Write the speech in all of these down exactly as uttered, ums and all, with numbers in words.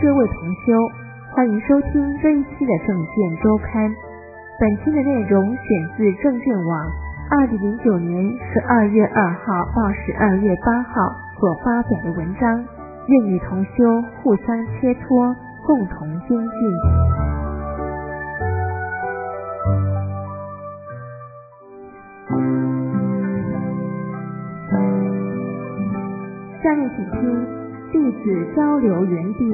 各位同修，欢迎收听这一期的证件周刊。本期的内容选自证券网二零零九年十二月二号到十二月八号所发表的文章，愿与同修互相切磋，共同精进。下面请听弟子交流园地。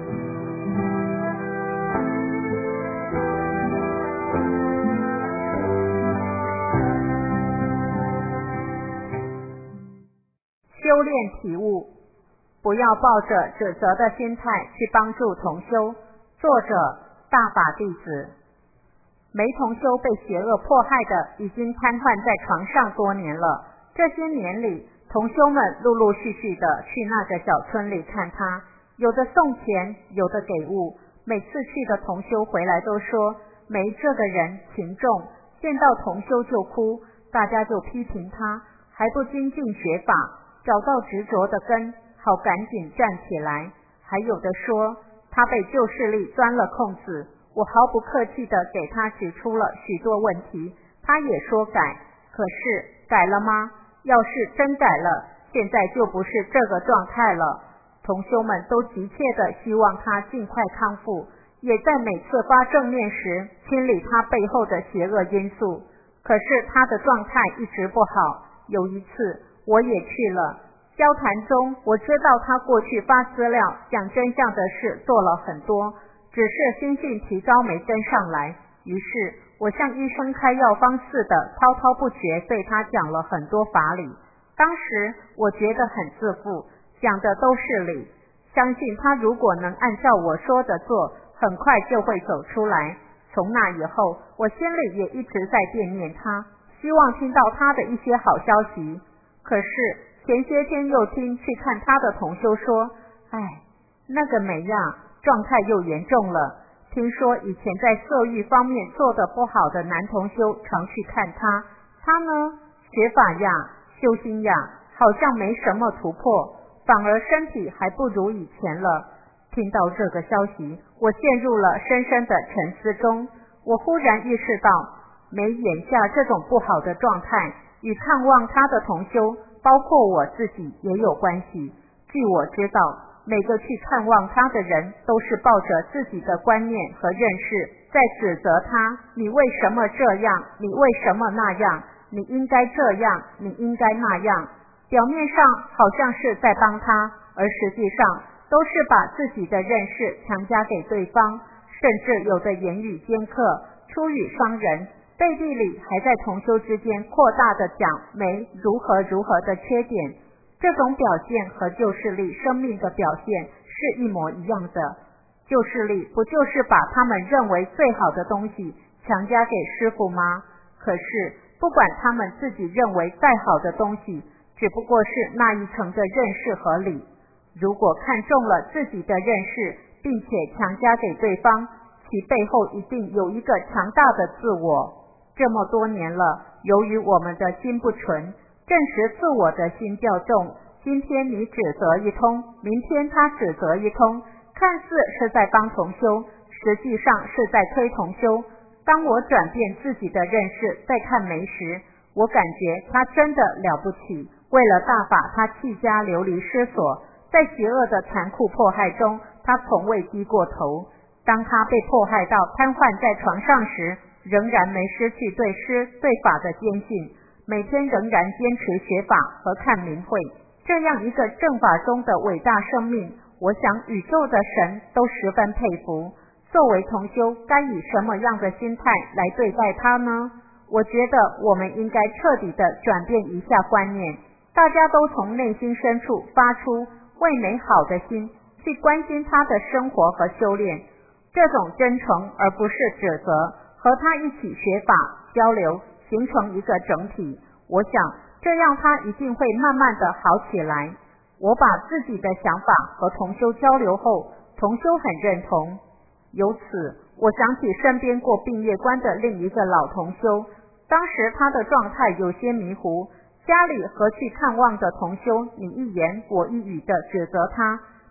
修炼体悟，不要抱着指责的心态去帮助同修。作者：大法弟子。梅同修被邪恶迫害的已经瘫痪在床上多年了，这些年里，同修们陆陆续续的去那个小村里看他，有的送钱，有的给物。每次去的同修回来都说，梅这个人情重，见到同修就哭，大家就批评他，还不精进学法，找到执着的根，好赶紧站起来。还有的说，他被旧势力钻了空子，我毫不客气地给他指出了许多问题，他也说改，可是改了吗？要是真改了，现在就不是这个状态了。同修们都急切地希望他尽快康复，也在每次发正念时清理他背后的邪恶因素。可是他的状态一直不好。有一次我也去了，交谈中我知道他过去发资料讲真相的事做了很多，只是心性提高没跟上来。于是我像医生开药方似的滔滔不绝对他讲了很多法理。当时我觉得很自负，讲的都是理，相信他如果能按照我说的做，很快就会走出来。从那以后，我心里也一直在惦念他，希望听到他的一些好消息。可是前些天又听去看他的同修说，哎，那个美亚状态又严重了。听说以前在色欲方面做得不好的男同修常去看他，他呢学法呀修心呀好像没什么突破，反而身体还不如以前了。听到这个消息，我陷入了深深的沉思中。我忽然意识到，梅眼下这种不好的状态与看望他的同修，包括我自己也有关系。据我知道，每个去看望他的人都是抱着自己的观念和认识在指责他，你为什么这样，你为什么那样，你应该这样，你应该那样。表面上好像是在帮他，而实际上都是把自己的认识强加给对方，甚至有的言语尖刻，出语伤人，背地里还在同修之间扩大的讲梅如何如何的缺点。这种表现和旧势力生命的表现是一模一样的。旧势力不就是把他们认为最好的东西强加给师父吗？可是不管他们自己认为再好的东西，只不过是那一层的认识和理。如果看中了自己的认识，并且强加给对方，其背后一定有一个强大的自我。这么多年了，由于我们的心不纯，证实自我的心较重，今天你指责一通，明天他指责一通，看似是在帮同修，实际上是在推同修。当我转变自己的认识再看梅时，我感觉他真的了不起，为了大法他弃家流离失所，在邪恶的残酷迫害中，他从未低过头。当他被迫害到瘫痪在床上时，仍然没失去对师对法的坚信，每天仍然坚持学法和看明慧。这样一个正法中的伟大生命，我想宇宙的神都十分佩服。作为同修，该以什么样的心态来对待他呢？我觉得我们应该彻底的转变一下观念，大家都从内心深处发出为美好的心，去关心他的生活和修炼。这种真诚而不是指责，和他一起学法交流，形成一个整体。我想这样他一定会慢慢的好起来。我把自己的想法和同修交流后，同修很认同。由此我想起身边过病业关的另一个老同修，当时他的状态有些迷糊，家里和去看望的同修你一言我一语的指责他，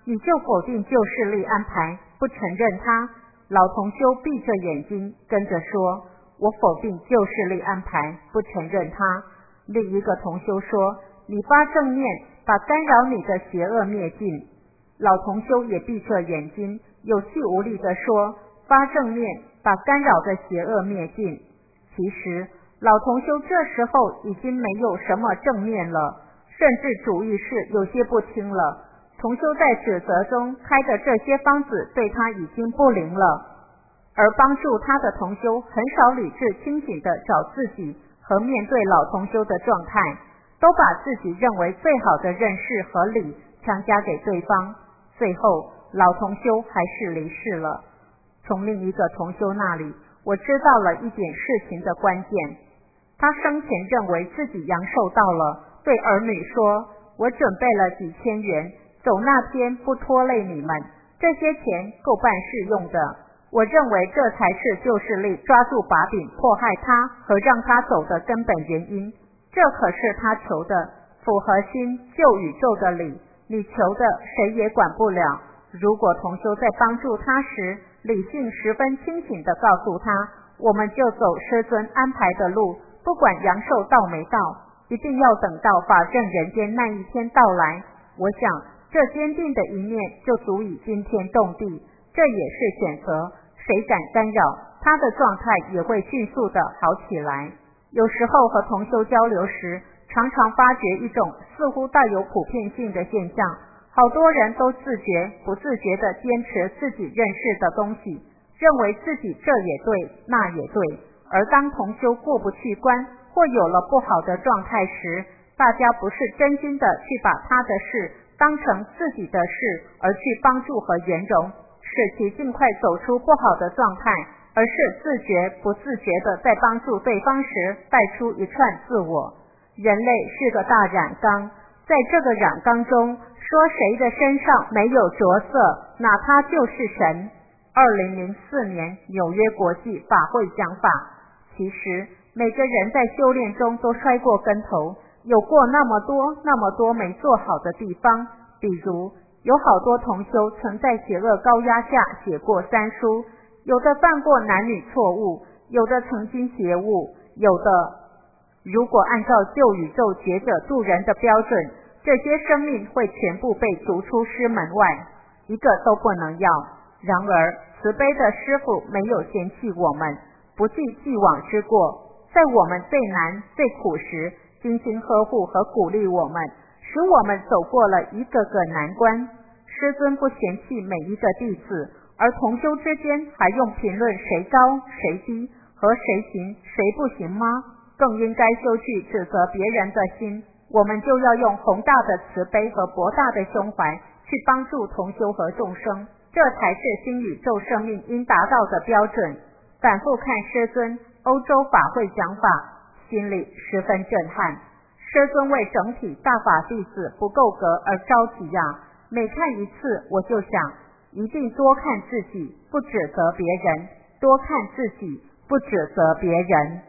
你就否定旧势力安排，不承认它。老同修闭着眼睛跟着说，我否定旧势力安排，不承认它。另一个同修说，你发正念，把干扰你的邪恶灭尽。老同修也闭着眼睛，有气无力地说，发正念，把干扰的邪恶灭尽。其实老同修这时候已经没有什么正念了，甚至主意识有些不清了。同修在指责中开的这些方子对他已经不灵了，而帮助他的同修很少理智清醒地找自己和面对老同修的状态，都把自己认为最好的认识和理强加给对方，最后老同修还是离世了。从另一个同修那里，我知道了一点事情的关键。他生前认为自己阳寿到了，对儿女说，我准备了几千元，走那天不拖累你们，这些钱够办事用的。我认为这才是旧势力抓住把柄迫害他和让他走的根本原因，这可是他求的，符合新旧宇宙的理，你求的谁也管不了。如果同修在帮助他时，理性十分清醒地告诉他，我们就走师尊安排的路，不管阳寿到没到，一定要等到法证人间那一天到来。我想这坚定的一念就足以惊天动地，这也是选择，谁敢干扰，他的状态也会迅速的好起来。有时候和同修交流时，常常发觉一种似乎带有普遍性的现象，好多人都自觉不自觉地坚持自己认识的东西，认为自己这也对那也对，而当同修过不去关或有了不好的状态时，大家不是真心的去把他的事当成自己的事而去帮助和圆融，使其尽快走出不好的状态，而是自觉不自觉的在帮助对方时带出一串自我。人类是个大染缸，在这个染缸中，说谁的身上没有着色，那他就是神。二零零四年纽约国际法会讲法，其实每个人在修炼中都摔过跟头，有过那么多那么多没做好的地方，比如有好多同修曾在邪恶高压下写过三书，有的犯过男女错误，有的曾经邪误，有的如果按照旧宇宙觉者度人的标准，这些生命会全部被逐出师门外，一个都不能要。然而慈悲的师父没有嫌弃我们，不计既往之过，在我们最难最苦时精心呵护和鼓励我们，使我们走过了一个个难关。师尊不嫌弃每一个弟子，而同修之间还用评论谁高谁低和谁行谁不行吗？更应该修去指责别人的心，我们就要用宏大的慈悲和博大的胸怀去帮助同修和众生，这才是新宇宙生命应达到的标准。反复看师尊欧洲法会讲法，心里十分震撼。师尊为整体大法弟子不够格而着急呀、啊！每看一次，我就想，一定多看自己，不指责别人；多看自己，不指责别人。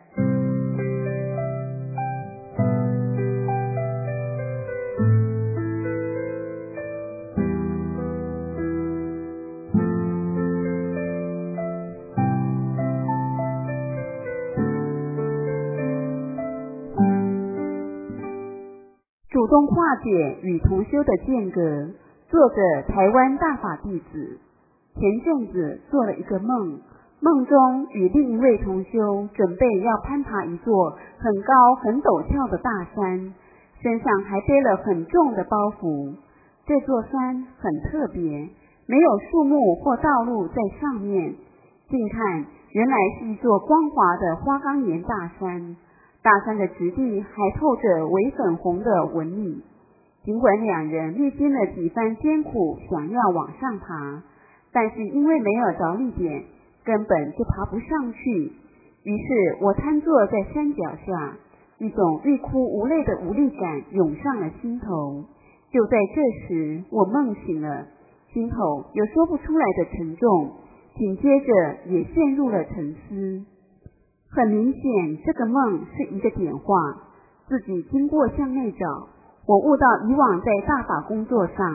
主动化解与同修的间隔。作者台湾大法弟子。前阵子做了一个梦，梦中与另一位同修准备要攀爬一座很高很陡峭的大山，身上还背了很重的包袱。这座山很特别，没有树木或道路在上面，近看原来是一座光滑的花岗岩大山，大山的质地还透着微粉红的纹理。尽管两人历经了几番艰苦，想要往上爬，但是因为没有着力点，根本就爬不上去。于是我瘫坐在山脚下，一种欲哭无泪的无力感涌上了心头。就在这时，我梦醒了，心头有说不出来的沉重，紧接着也陷入了沉思。很明显，这个梦是一个点化，自己经过向内找，我悟到以往在大法工作上，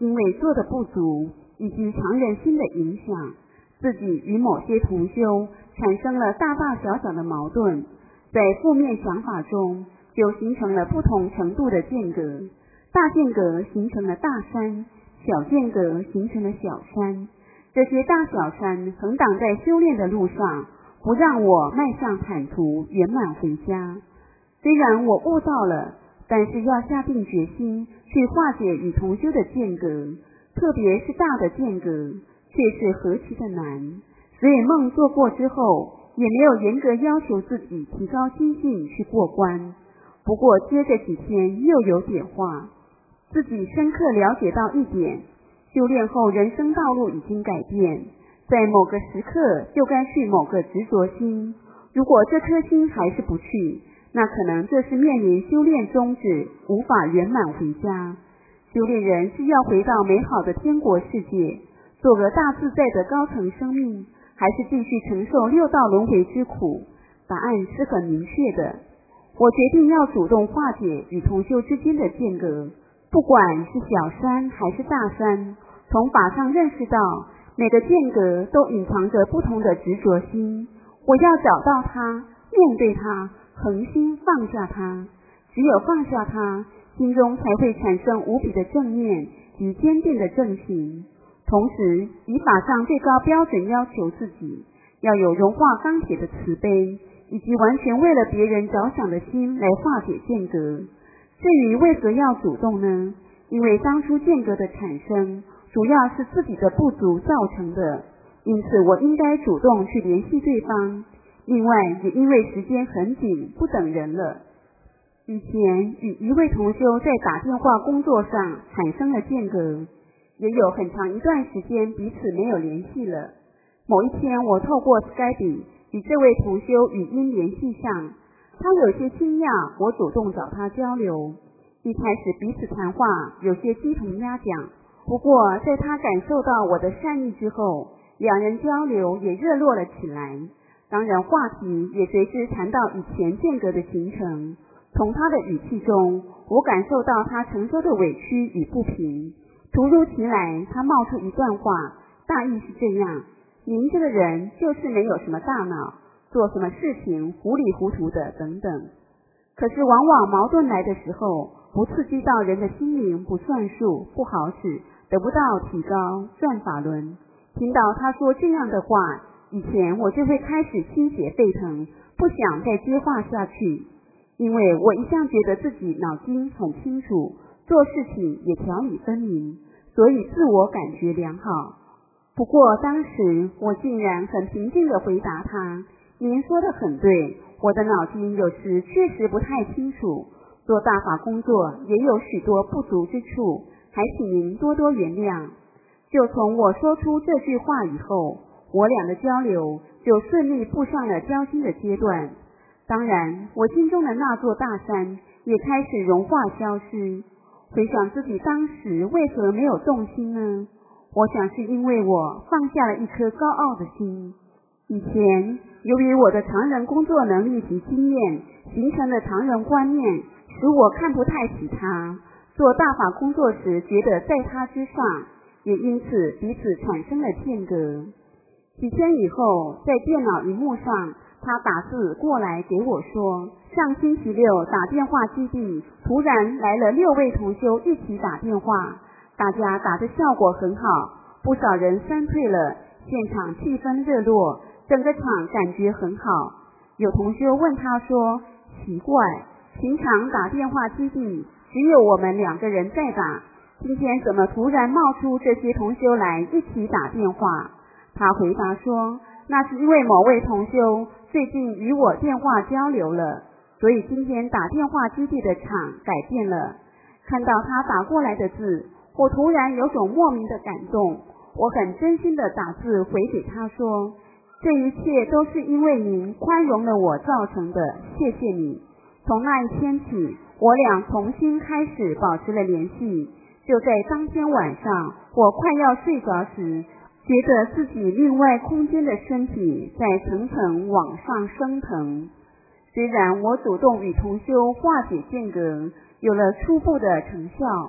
因为做的不足以及常人心的影响，自己与某些同修产生了大大小小的矛盾，在负面想法中就形成了不同程度的间隔，大间隔形成了大山，小间隔形成了小山。这些大小山横挡在修炼的路上，不让我迈向坦途圆满回家。虽然我悟到了，但是要下定决心去化解与同修的间隔，特别是大的间隔，却是何其的难。所以梦做过之后，也没有严格要求自己提高心性去过关。不过接着几天又有点化，自己深刻了解到一点，修炼后人生道路已经改变，在某个时刻就该去某个执着心，如果这颗心还是不去，那可能这是面临修炼终止，无法圆满回家。修炼人是要回到美好的天国世界，做个大自在的高层生命，还是继续承受六道轮回之苦？答案是很明确的。我决定要主动化解与同修之间的间隔，不管是小山还是大山，从法上认识到每个间隔都隐藏着不同的执着心，我要找到它，面对它，恒心放下它。只有放下它，心中才会产生无比的正念及坚定的正行。同时以法上最高标准要求自己，要有融化钢铁的慈悲，以及完全为了别人着想的心来化解间隔。至于为何要主动呢？因为当初间隔的产生主要是自己的不足造成的，因此我应该主动去联系对方。另外也因为时间很紧，不等人了。以前与一位同修在打电话工作上产生了间隔，也有很长一段时间彼此没有联系了。某一天我透过 Skype 与这位同修语音联系上，他有些惊讶我主动找他交流。一开始彼此谈话有些鸡同鸭讲，不过在他感受到我的善意之后，两人交流也热络了起来。当然话题也随之谈到以前间隔的形成。从他的语气中，我感受到他承受的委屈与不平。突如其来他冒出一段话，大意是这样：您这个人就是没有什么大脑，做什么事情糊里糊涂的等等。可是往往矛盾来的时候，不刺激到人的心灵不算数，不好使，得不到提高，转法轮。听到他说这样的话，以前我就会开始心血沸腾，不想再接话下去。因为我一向觉得自己脑筋很清楚，做事情也条理分明，所以自我感觉良好。不过当时我竟然很平静地回答他：您说得很对，我的脑筋有时确实不太清楚，做大法工作也有许多不足之处，还请您多多原谅。就从我说出这句话以后，我俩的交流就顺利步上了交心的阶段。当然我心中的那座大山也开始融化消失。回想自己当时为何没有动心呢？我想是因为我放下了一颗高傲的心。以前由于我的常人工作能力及经验形成的常人观念，使我看不太起他，做大法工作时觉得在他之上，也因此彼此产生了间隔。几天以后，在电脑荧幕上他打字过来给我说，上星期六打电话基地突然来了六位同修一起打电话，大家打的效果很好，不少人删退了，现场气氛热络，整个场感觉很好。有同修问他说，奇怪，平常打电话基地只有我们两个人在打，今天怎么突然冒出这些同修来一起打电话？他回答说，那是因为某位同修最近与我电话交流了，所以今天打电话基地的场改变了。看到他打过来的字，我突然有种莫名的感动，我很真心的打字回给他说，这一切都是因为您宽容了我造成的，谢谢你。从那一天起，我俩重新开始保持了联系。就在当天晚上，我快要睡着时，觉得自己另外空间的身体在层层往上升腾。虽然我主动与同修化解间隔，有了初步的成效，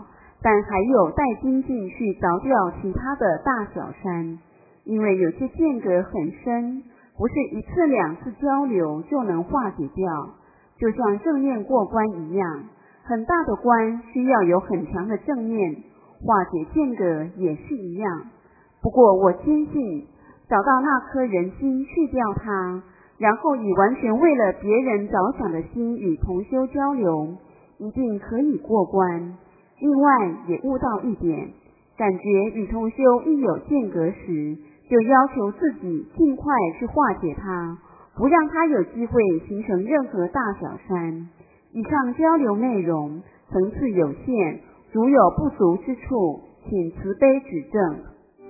但还有待精进去凿掉其他的大小山，因为有些间隔很深，不是一次两次交流就能化解掉，就像正念过关一样，很大的关需要有很强的正念，化解间隔也是一样。不过我坚信，找到那颗人心，去掉它，然后以完全为了别人着想的心与同修交流，一定可以过关。另外也悟到一点，感觉与同修一有间隔时，就要求自己尽快去化解它，不让它有机会形成任何大小山。以上交流内容层次有限，如有不足之处，请慈悲指正。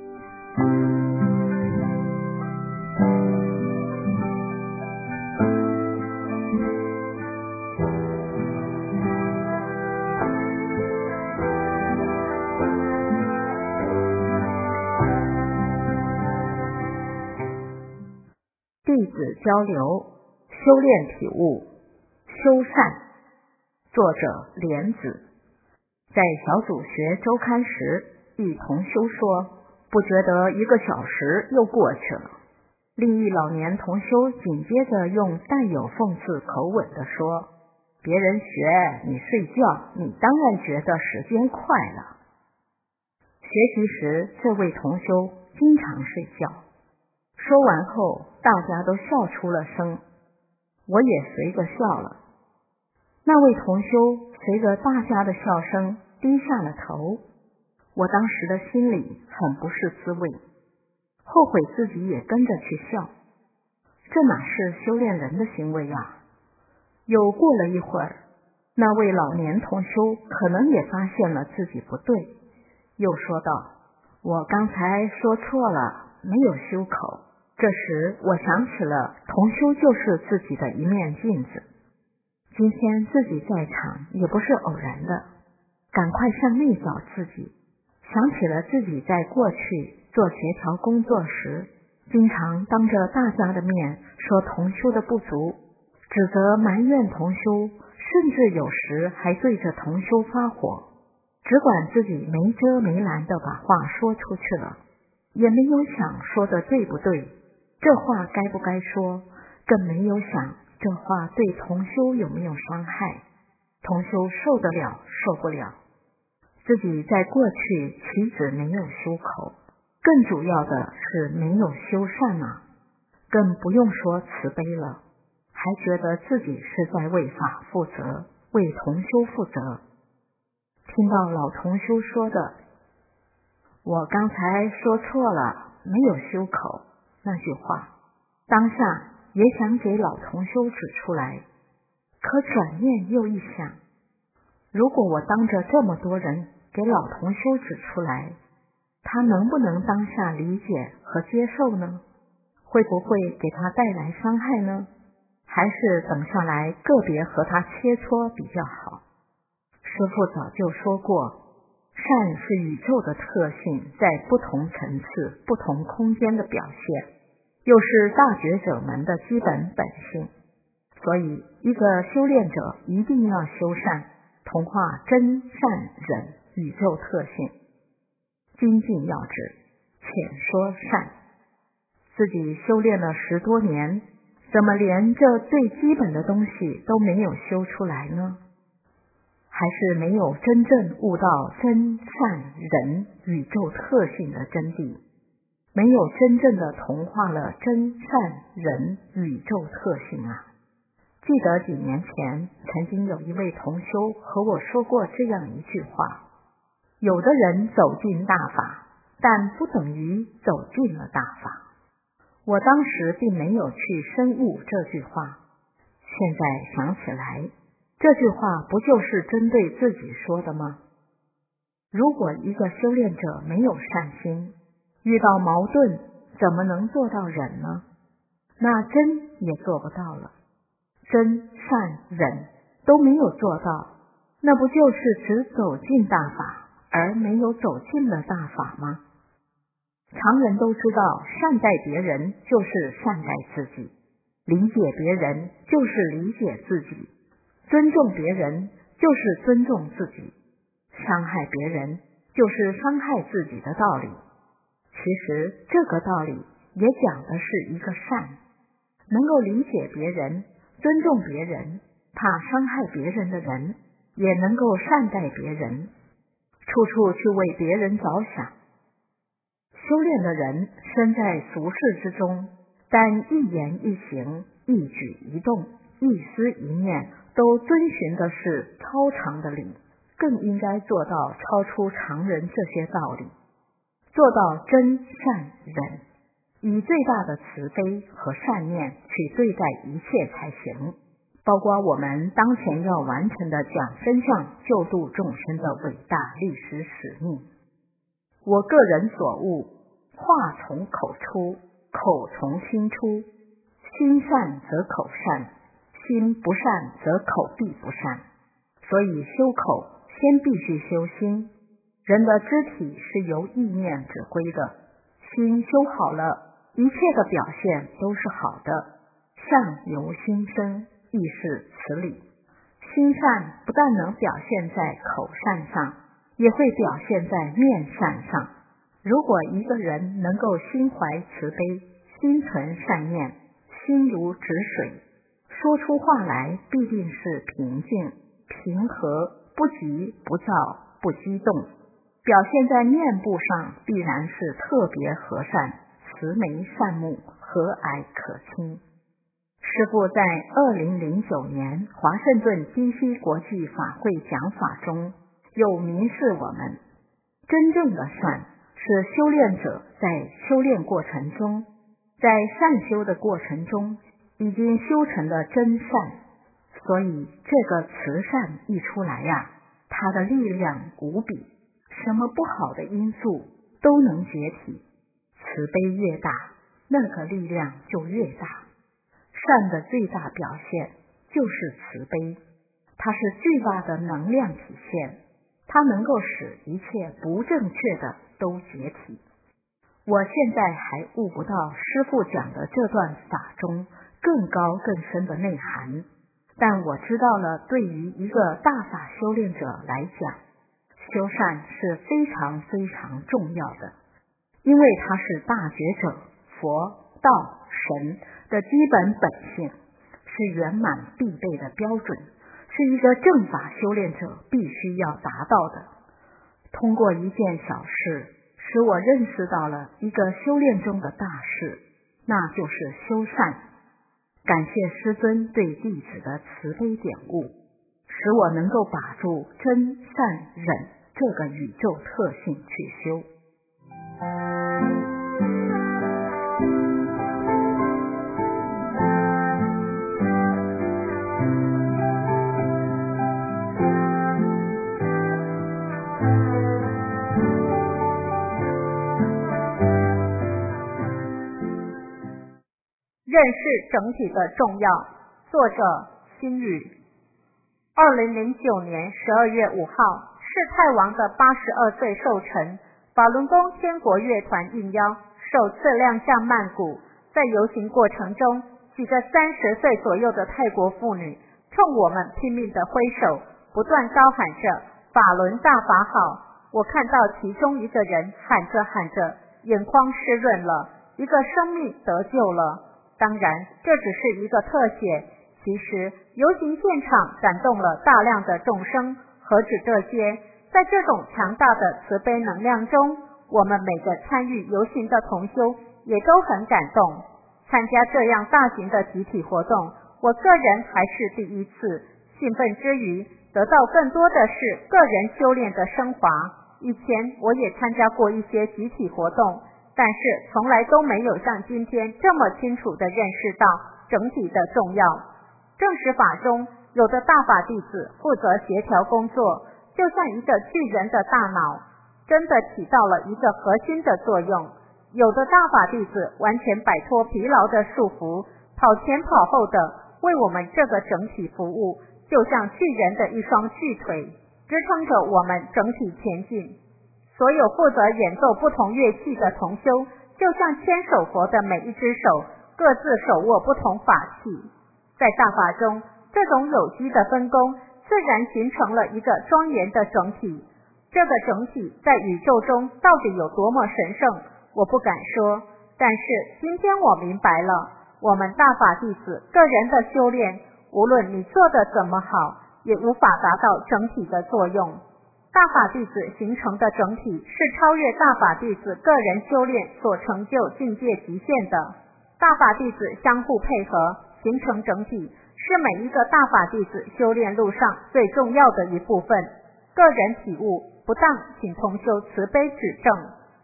弟子交流，修炼体悟，修善。作者莲子。在小组学周刊时，一同修说，不觉得一个小时又过去了。另一老年同修紧接着用带有讽刺口吻地说，别人学你睡觉，你当然觉得时间快了。学习时，这位同修经常睡觉。说完后，大家都笑出了声，我也随着笑了。那位同修随着大家的笑声低下了头，我当时的心里很不是滋味，后悔自己也跟着去笑，这哪是修炼人的行为啊？又过了一会儿，那位老年同修可能也发现了自己不对，又说道，我刚才说错了，没有修口。这时我想起了同修就是自己的一面镜子，今天自己在场也不是偶然的，赶快向内找自己，想起了自己在过去做协调工作时，经常当着大家的面说同修的不足，指责埋怨同修，甚至有时还对着同修发火，只管自己没遮没拦的把话说出去了，也没有想说的对不对，这话该不该说，更没有想这话对同修有没有伤害，同修受得了受不了。自己在过去岂止没有修口，更主要的是没有修善啊，更不用说慈悲了，还觉得自己是在为法负责，为同修负责。听到老同修说的，我刚才说错了，没有修口，那句话，当下也想给老同修指出来，可转念又一想，如果我当着这么多人给老同修指出来，他能不能当下理解和接受呢？会不会给他带来伤害呢？还是等下来个别和他切磋比较好？师父早就说过，善是宇宙的特性，在不同层次、不同空间的表现，又是大觉者们的基本本性。所以，一个修炼者一定要修善，同化真善忍宇宙特性。精进要旨，浅说善。自己修炼了十多年，怎么连这最基本的东西都没有修出来呢？还是没有真正悟到真善忍宇宙特性的真谛，没有真正的同化了真善忍宇宙特性啊。记得几年前曾经有一位同修和我说过这样一句话，有的人走进大法，但不等于走进了大法。我当时并没有去深悟这句话，现在想起来，这句话不就是针对自己说的吗？如果一个修炼者没有善心，遇到矛盾怎么能做到忍呢？那真也做不到了，真善忍都没有做到，那不就是只走进大法，而没有走进了大法吗？常人都知道，善待别人就是善待自己，理解别人就是理解自己，尊重别人就是尊重自己， 伤害别人就是伤害自己的道理。其实这个道理也讲的是一个善，能够理解别人，尊重别人，怕伤害别人的人，也能够善待别人，处处去为别人着想。修炼的人身在俗世之中，但一言一行，一举一动，一思一念都遵循的是超常的理，更应该做到超出常人这些道理，做到真善忍，以最大的慈悲和善念去对待一切才行，包括我们当前要完成的讲真相救度众生的伟大历史使命。我个人所悟，话从口出，口从心出，心善则口善，心不善则口必不善。所以修口先必须修心，人的肢体是由意念指挥的，心修好了，一切的表现都是好的。善由心生，亦是此理。心善不但能表现在口善上，也会表现在面善上。如果一个人能够心怀慈悲，心存善念，心如止水，说出话来必定是平静、平和，不急不躁，不激动，表现在面部上必然是特别和善，慈眉善目，和蔼可亲。师父在二零零九年华盛顿 D C 国际法会讲法中，有明示我们，真正的善是修炼者在修炼过程中，在善修的过程中已经修成了真善。所以这个慈善一出来呀、啊，它的力量无比，什么不好的因素都能解体。慈悲越大，那个力量就越大。善的最大表现就是慈悲，它是巨大的能量体现，它能够使一切不正确的都解体。我现在还悟不到师父讲的这段法中更高更深的内涵，但我知道了，对于一个大法修炼者来讲，修善是非常非常重要的，因为它是大觉者、佛、道、神的基本本性，是圆满必备的标准，是一个正法修炼者必须要达到的。通过一件小事，使我认识到了一个修炼中的大事，那就是修善。感谢师尊对弟子的慈悲典悟，使我能够把住真善忍这个宇宙特性去修。 认识整体的重要。作者心语。二零零九年十二月五号，世泰王的八十二岁寿辰，法轮功天国乐团应邀首次亮相曼谷。在游行过程中，几个三十岁左右的泰国妇女冲我们拼命地挥手，不断高喊着法轮大法好。我看到其中一个人喊着喊着，眼眶湿润了，一个生命得救了。当然，这只是一个特写，其实游行现场感动了大量的众生，何止这些，在这种强大的慈悲能量中，我们每个参与游行的同修也都很感动。参加这样大型的集体活动，我个人还是第一次，兴奋之余得到更多的是个人修炼的升华。以前我也参加过一些集体活动，但是从来都没有像今天这么清楚地认识到整体的重要。正实法中，有的大法弟子负责协调工作，就像一个巨人的大脑，真的起到了一个核心的作用。有的大法弟子完全摆脱疲劳的束缚，跑前跑后的为我们这个整体服务，就像巨人的一双巨腿，支撑着我们整体前进。所有负责演奏不同乐器的同修，就像千手佛的每一只手，各自手握不同法器。在大法中，这种有机的分工自然形成了一个庄严的整体。 这个整体在宇宙中到底有多么神圣，我不敢说，但是今天我明白了，我们大法弟子个人的修炼，无论你做得怎么好，也无法达到整体的作用。大法弟子形成的整体是超越大法弟子个人修炼所成就境界极限的。大法弟子相互配合形成整体，是每一个大法弟子修炼路上最重要的一部分。个人体悟不当，请同修慈悲指正。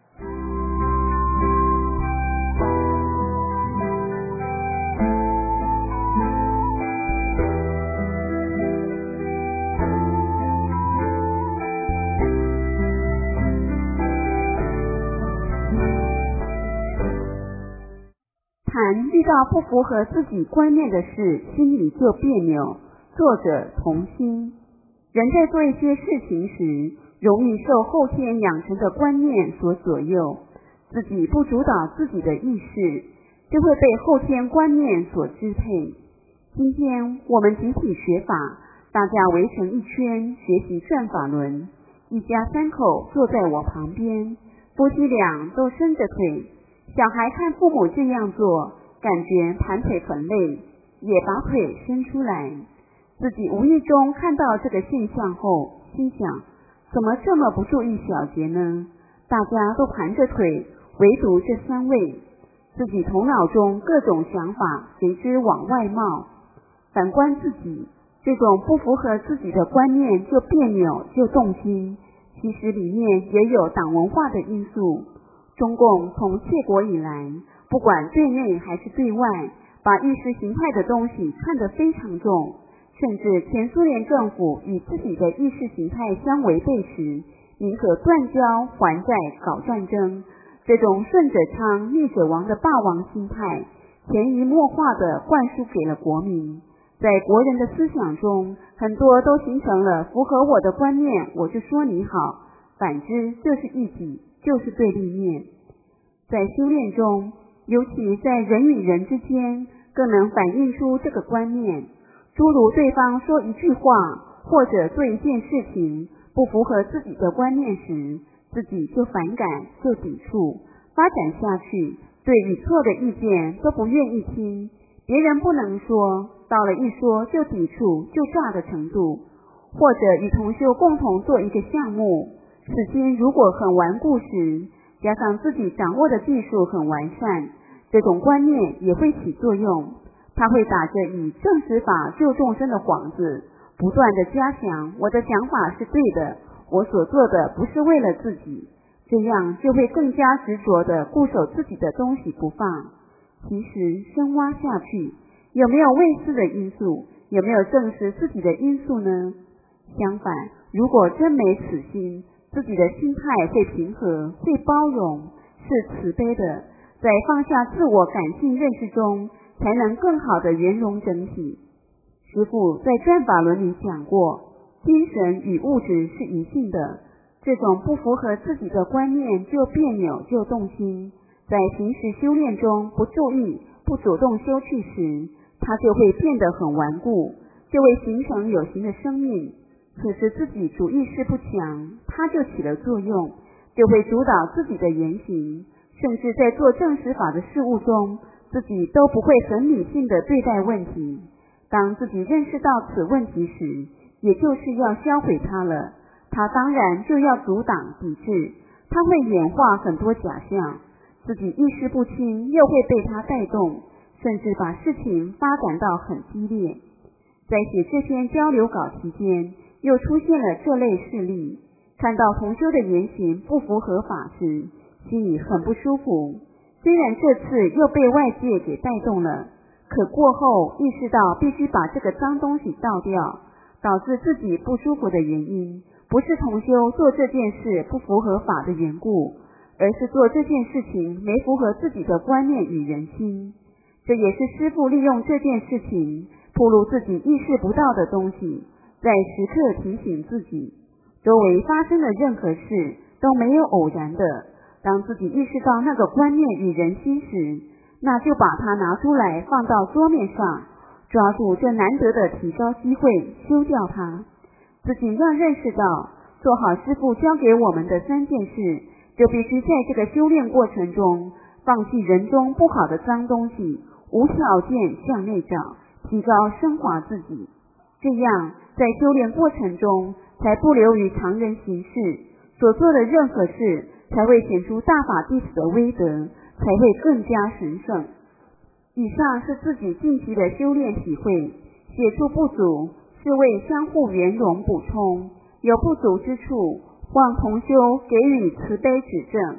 谈遇到不符合自己观念的事，心里就别扭。作者童心。人在做一些事情时，容易受后天养成的观念所左右，自己不主导自己的意识，就会被后天观念所支配。今天我们集体学法，大家围成一圈学习转法轮，一家三口坐在我旁边，夫妻俩都伸着腿，小孩看父母这样做，感觉盘腿很累，也把腿伸出来。自己无意中看到这个现象后，心想，怎么这么不注意小节呢？大家都盘着腿，唯独这三位，自己头脑中各种想法随之往外冒。反观自己，这种不符合自己的观念就别扭就动心，其实里面也有党文化的因素。中共从建国以来，不管对内还是对外，把意识形态的东西看得非常重，甚至前苏联政府与自己的意识形态相违背时，宁可断交还债搞战争。这种顺者昌逆者亡的霸王心态，潜移默化地灌输给了国民。在国人的思想中，很多都形成了符合我的观念我就说你好，反之就是异己，就是对立面。在修炼中，尤其在人与人之间，更能反映出这个观念。诸如对方说一句话或者做一件事情不符合自己的观念时，自己就反感就抵触，发展下去对与错的意见都不愿意听，别人不能说，到了一说就抵触就炸的程度。或者与同修共同做一个项目，此心如果很顽固时，加上自己掌握的技术很完善，这种观念也会起作用。他会打着以正实法救众生的幌子，不断的加强我的想法是对的，我所做的不是为了自己，这样就会更加执着的固守自己的东西不放。其实深挖下去，有没有未知的因素？有没有证实自己的因素呢？相反，如果真没此心，自己的心态会平和，会包容，是慈悲的，在放下自我感性认识中，才能更好的圆融整体。师父在转法轮里讲过，精神与物质是一性的，这种不符合自己的观念就别扭就动心，在平时修炼中不注意不主动修去时，它就会变得很顽固，就会形成有形的生命。可是自己主意识不强，它就起了作用，就会主导自己的言行，甚至在做正实法的事物中，自己都不会很理性的对待问题。当自己认识到此问题时，也就是要销毁它了，它当然就要阻挡抵制，它会演化很多假象，自己意识不清，又会被它带动，甚至把事情发展到很激烈。在写这篇交流稿期间，又出现了这类事例，看到同修的言行不符合法时，心里很不舒服。虽然这次又被外界给带动了，可过后意识到必须把这个脏东西倒掉，导致自己不舒服的原因，不是同修做这件事不符合法的缘故，而是做这件事情没符合自己的观念与人心。这也是师父利用这件事情暴露自己意识不到的东西，在时刻提醒自己，周围发生的任何事都没有偶然的，当自己意识到那个观念与人心时，那就把它拿出来放到桌面上，抓住这难得的提高机会，修掉它。自己要认识到， 做好师父教给我们的三件事，就必须在这个修炼过程中放弃人中不好的脏东西，无条件向内找，提高升华自己。这样在修炼过程中才不流于常人行事，所做的任何事才会显出大法弟子的威德，才会更加神圣。以上是自己近期的修炼体会，写出不足是为相互圆融补充，有不足之处望同修给予慈悲指正。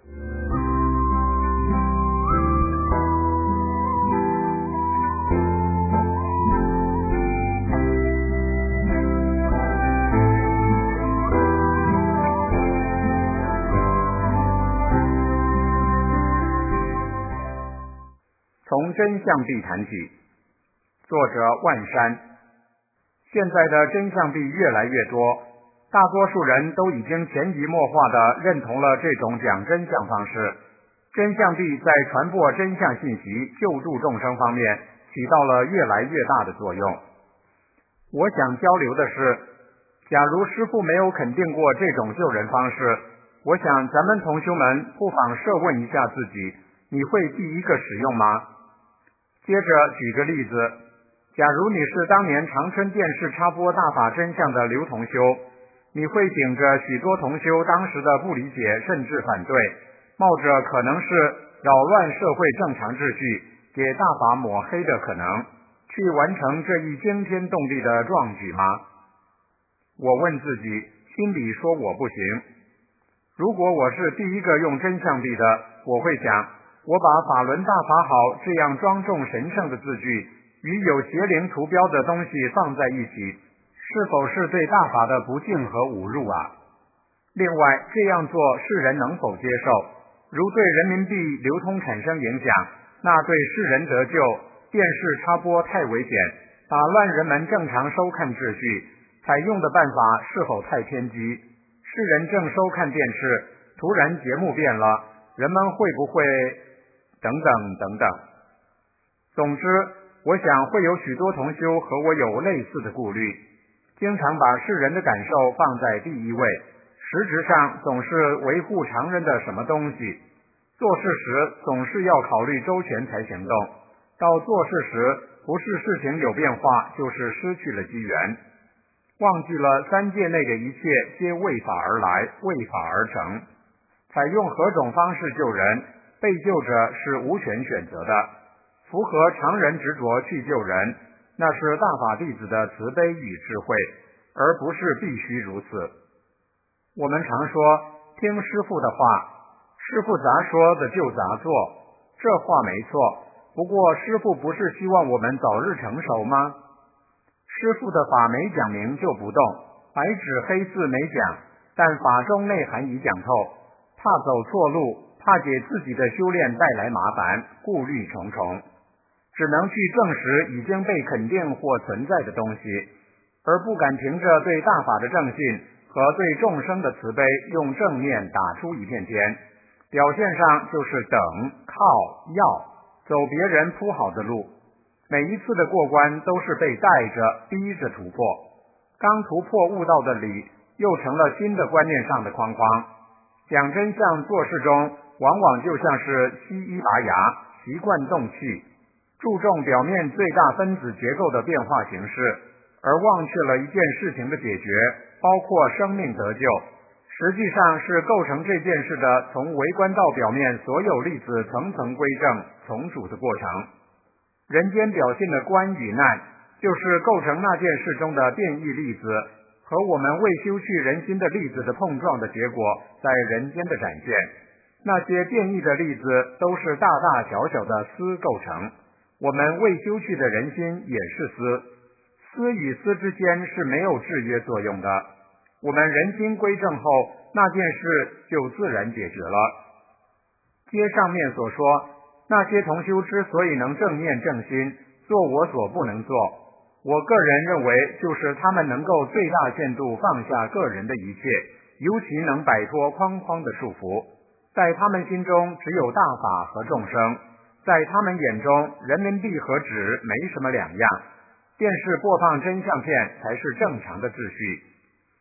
从真相币谈起，作者万山。现在的真相币越来越多，大多数人都已经潜移默化地认同了这种讲真相方式。真相币在传播真相信息、救助众生方面起到了越来越大的作用。我想交流的是，假如师父没有肯定过这种救人方式，我想咱们同修们不妨设问一下自己，你会第一个使用吗？接着举个例子，假如你是当年长春电视插播大法真相的刘同修，你会顶着许多同修当时的不理解甚至反对，冒着可能是扰乱社会正常秩序，给大法抹黑的可能，去完成这一惊天动地的壮举吗？我问自己，心里说我不行。如果我是第一个用真相币的，我会想，我把法轮大法好这样庄重神圣的字句与有邪灵图标的东西放在一起，是否是对大法的不敬和侮辱啊？另外，这样做世人能否接受？如对人民币流通产生影响，那对世人得救，电视插播太危险，打乱人们正常收看秩序，采用的办法是否太偏激？世人正收看电视，突然节目变了，人们会不会等等等等。总之，我想会有许多同修和我有类似的顾虑，经常把世人的感受放在第一位，实质上总是维护常人的什么东西，做事时总是要考虑周全才行动，到做事时不是事情有变化，就是失去了机缘，忘记了三界内的一切皆为法而来，为法而成。采用何种方式救人，被救者是无权选择的，符合常人执着去救人，那是大法弟子的慈悲与智慧，而不是必须如此。我们常说，听师父的话，师父咋说的就咋做，这话没错，不过师父不是希望我们早日成熟吗？师父的法没讲明就不动，白纸黑字没讲，但法中内涵已讲透，怕走错路，怕给自己的修炼带来麻烦，顾虑重重，只能去证实已经被肯定或存在的东西，而不敢凭着对大法的正信和对众生的慈悲，用正念打出一片天，表现上就是等、靠、要，走别人铺好的路。每一次的过关都是被带着逼着突破，刚突破悟道的理，又成了新的观念上的框框。讲真相做事中，往往就像是吸一拔牙，习惯动气，注重表面最大分子结构的变化形式，而忘却了一件事情的解决，包括生命得救，实际上是构成这件事的从微观到表面所有粒子层层归正重组的过程。人间表现的关与难，就是构成那件事中的变异粒子和我们未修去人心的粒子的碰撞的结果，在人间的展现。那些变异的粒子都是大大小小的丝构成，我们未修去的人心也是丝，丝与丝之间是没有制约作用的。我们人心归正后，那件事就自然解决了。接上面所说，那些同修之所以能正念正心，做我所不能做，我个人认为就是他们能够最大限度放下个人的一切，尤其能摆脱框框的束缚。在他们心中只有大法和众生，在他们眼中人民币和纸没什么两样，电视播放真相片才是正常的秩序。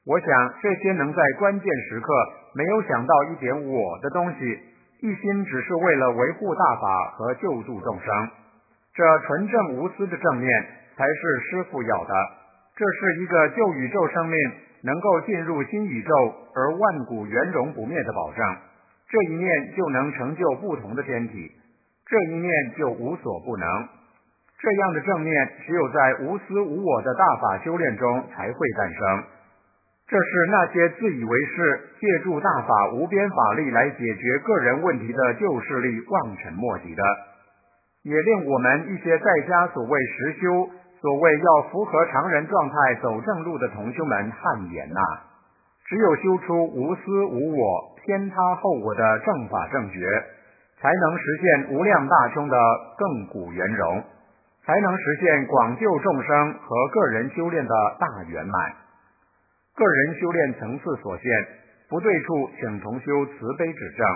我想这些能在关键时刻没有想到一点我的东西，一心只是为了维护大法和救助众生，这纯正无私的正念才是师父要的。这是一个旧宇宙生命能够进入新宇宙而万古圆融不灭的保障，这一念就能成就不同的天体，这一念就无所不能。这样的正念只有在无私无我的大法修炼中才会诞生。这是那些自以为是借助大法无边法力来解决个人问题的旧势力望尘莫及的，也令我们一些在家所谓实修，所谓要符合常人状态走正路的同修们汗颜呐、啊！只有修出无私无我、偏他后我的正法正觉，才能实现无量大chung的亘古圆融，才能实现广救众生和个人修炼的大圆满。个人修炼层次所限，不对处请同修慈悲指正。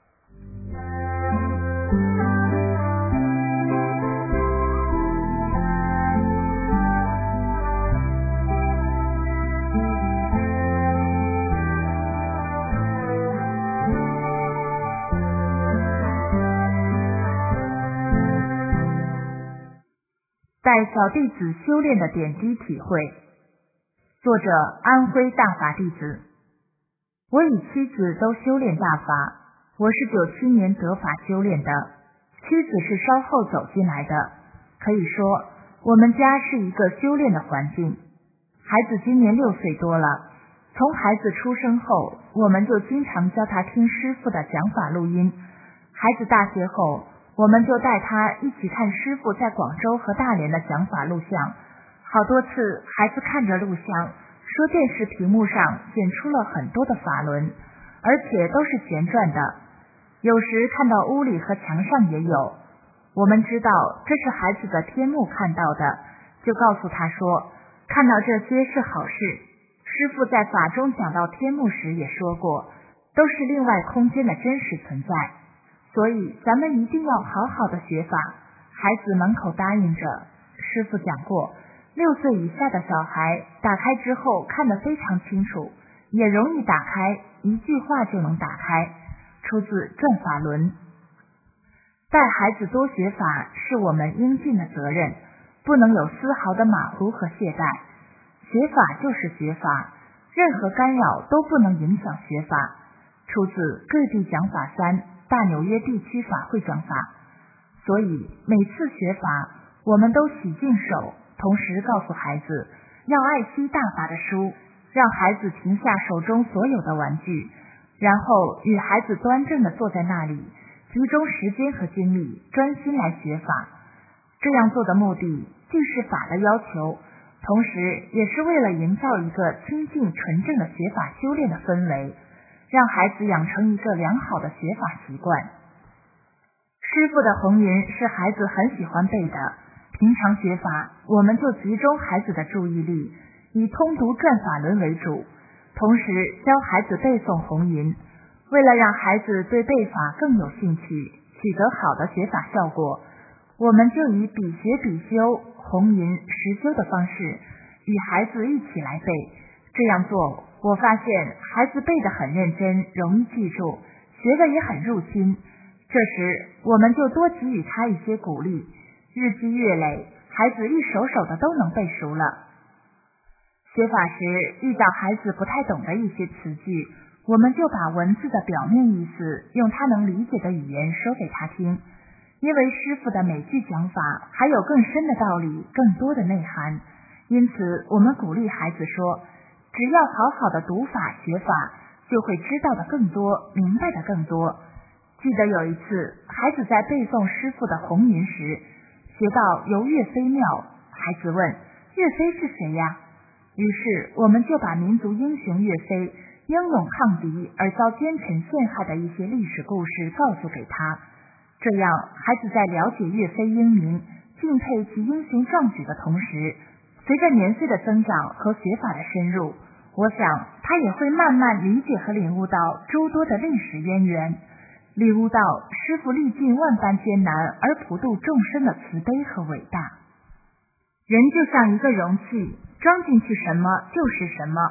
带小弟子修炼的点滴体会。作者安徽大法弟子。我与妻子都修炼大法，我是九七年得法修炼的，妻子是稍后走进来的。可以说我们家是一个修炼的环境。孩子今年六岁多了，从孩子出生后，我们就经常教他听师父的讲法录音。孩子大学后，我们就带他一起看师父在广州和大连的讲法录像。好多次孩子看着录像说电视屏幕上显出了很多的法轮，而且都是旋转的，有时看到屋里和墙上也有。我们知道这是孩子的天目看到的，就告诉他说看到这些是好事。师父在法中讲到天目时也说过，都是另外空间的真实存在，所以咱们一定要好好的学法。孩子满口答应着。师父讲过，六岁以下的小孩打开之后看得非常清楚，也容易打开，一句话就能打开。出自转法轮。带孩子多学法是我们应尽的责任，不能有丝毫的马虎和懈怠。学法就是学法，任何干扰都不能影响学法。出自各地讲法三大纽约地区法会讲法。所以每次学法我们都洗净手，同时告诉孩子要爱惜大法的书，让孩子停下手中所有的玩具，然后与孩子端正地坐在那里，集中时间和精力专心来学法。这样做的目的既是法的要求，同时也是为了营造一个清净纯正的学法修炼的氛围，让孩子养成一个良好的学法习惯。师父的红云是孩子很喜欢背的，平常学法我们就集中孩子的注意力，以通读转法轮为主，同时教孩子背诵红云。为了让孩子对背法更有兴趣，取得好的学法效果，我们就以比学比修、红云实修的方式与孩子一起来背。这样做我发现孩子背得很认真，容易记住，学得也很入心。这时我们就多给予他一些鼓励，日积月累，孩子一首首的都能背熟了。学法时遇到孩子不太懂的一些词句，我们就把文字的表面意思用他能理解的语言说给他听，因为师父的每句讲法还有更深的道理，更多的内涵。因此我们鼓励孩子说，只要好好的读法学法，就会知道的更多，明白的更多。记得有一次孩子在背诵师父的红云时，学到由岳飞庙，孩子问岳飞是谁呀？于是我们就把民族英雄岳飞英勇抗敌而遭奸臣陷害的一些历史故事告诉给他，这样孩子在了解岳飞英名，敬佩其英雄壮举的同时，随着年岁的增长和学法的深入，我想他也会慢慢理解和领悟到诸多的历史渊源，领悟到师父历尽万般艰难而普度众生的慈悲和伟大。人就像一个容器，装进去什么就是什么，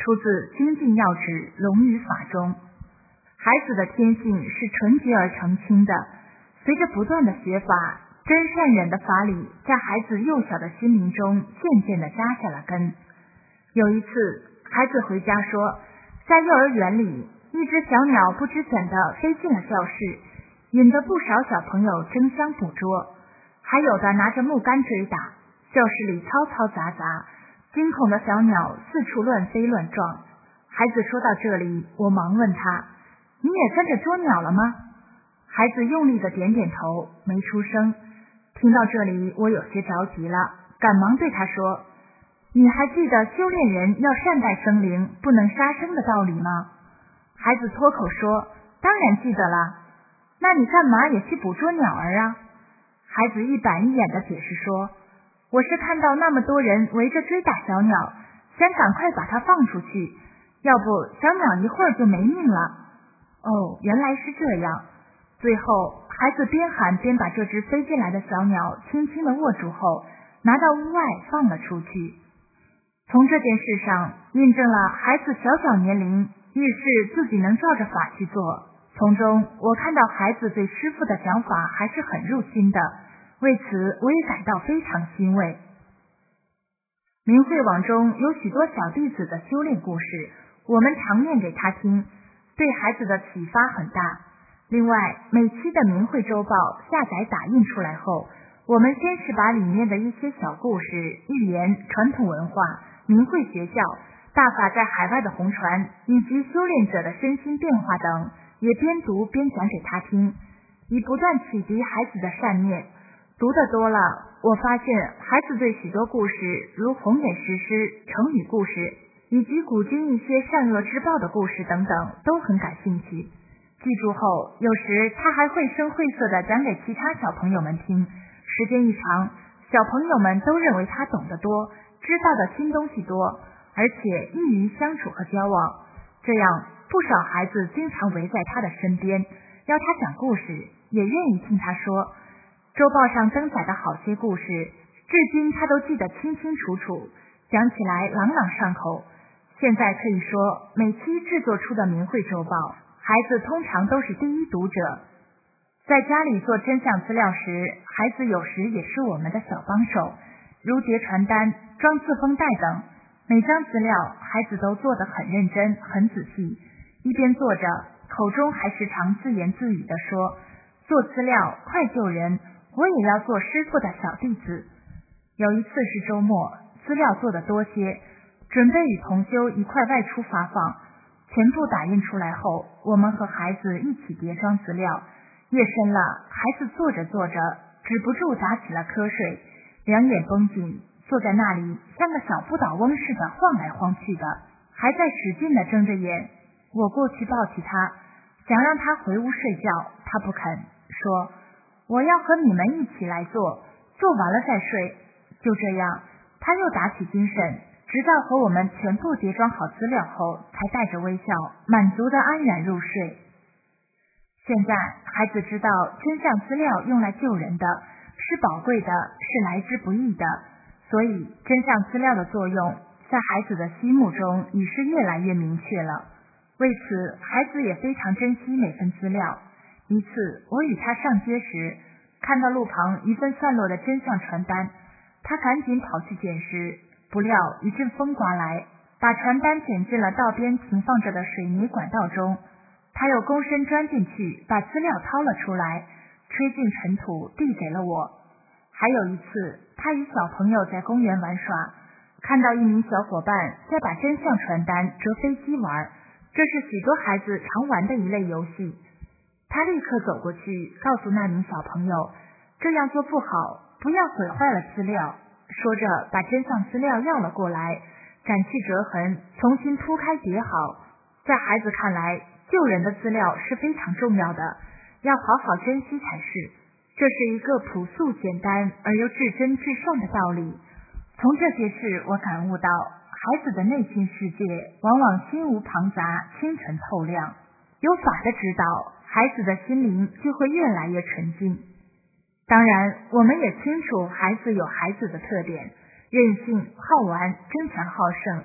出自《精进要旨·龙语法》中。孩子的天性是纯洁而澄清的，随着不断的学法，真善忍的法理在孩子幼小的心灵中渐渐地扎下了根。有一次，孩子回家说，在幼儿园里，一只小鸟不知怎的飞进了教室，引得不少小朋友争相捕捉，还有的拿着木杆追打，教室里嘈嘈杂杂，惊恐的小鸟四处乱飞乱撞。孩子说到这里，我忙问他，你也跟着捉鸟了吗？孩子用力的点点头，没出声。听到这里，我有些着急了，赶忙对他说，你还记得修炼人要善待生灵，不能杀生的道理吗？孩子脱口说，当然记得了。那你干嘛也去捕捉鸟儿啊？孩子一板一眼的解释说，我是看到那么多人围着追打小鸟，想赶快把它放出去，要不小鸟一会儿就没命了。哦，原来是这样。最后，孩子边喊边把这只飞进来的小鸟轻轻地握住后，拿到屋外放了出去。从这件事上印证了孩子小小年龄遇事自己能照着法去做，从中我看到孩子对师父的讲法还是很入心的，为此我也感到非常欣慰。明慧网中有许多小弟子的修炼故事，我们常念给他听，对孩子的启发很大。另外，每期的明慧周报下载打印出来后，我们先是把里面的一些小故事、寓言、传统文化、明慧学校、大法在海外的红传以及修炼者的身心变化等，也边读边讲给他听，以不断启迪孩子的善念。读得多了，我发现孩子对许多故事，如红眼石狮、成语故事以及古今一些善恶之报的故事等等，都很感兴趣。记住后，有时他还绘声绘色地讲给其他小朋友们听，时间一长，小朋友们都认为他懂得多，知道的新东西多，而且易于相处和交往。这样，不少孩子经常围在他的身边，要他讲故事，也愿意听他说。周报上登载的好些故事，至今他都记得清清楚楚，讲起来朗朗上口。现在可以说，每期制作出的明慧周报，孩子通常都是第一读者。在家里做真相资料时，孩子有时也是我们的小帮手，如叠传单、装字封袋等，每张资料孩子都做得很认真很仔细，一边做着，口中还时常自言自语地说，做资料快救人，我也要做师父的小弟子。有一次是周末，资料做得多些，准备与同修一块外出发放，全部打印出来后，我们和孩子一起叠装资料。夜深了，孩子坐着坐着止不住打起了瞌睡，两眼绷紧，坐在那里像个小不倒翁似的晃来晃去的，还在使劲地睁着眼。我过去抱起他，想让他回屋睡觉，他不肯，说我要和你们一起来做，做完了再睡。就这样，他又打起精神，直到和我们全部叠装好资料后，才带着微笑满足地安然入睡。现在孩子知道真相资料用来救人的，是宝贵的，是来之不易的，所以真相资料的作用在孩子的心目中已是越来越明确了。为此，孩子也非常珍惜每份资料。一次我与他上街时，看到路旁一份散落的真相传单，他赶紧跑去捡拾，不料一阵风刮来，把传单卷进了道边停放着的水泥管道中。他又躬身钻进去，把资料掏了出来，吹进尘土递给了我。还有一次，他与小朋友在公园玩耍，看到一名小伙伴在把真相传单折飞机玩，这是许多孩子常玩的一类游戏。他立刻走过去告诉那名小朋友，这样做不好，不要毁坏了资料。说着把真相资料要了过来，斩去折痕，重新铺开叠好。在孩子看来，救人的资料是非常重要的，要好好珍惜才是。这是一个朴素简单而又至真至善的道理。从这些事我感悟到，孩子的内心世界往往心无旁杂，清纯透亮。有法的指导，孩子的心灵就会越来越纯净。当然，我们也清楚孩子有孩子的特点，任性、好玩、争强好胜，这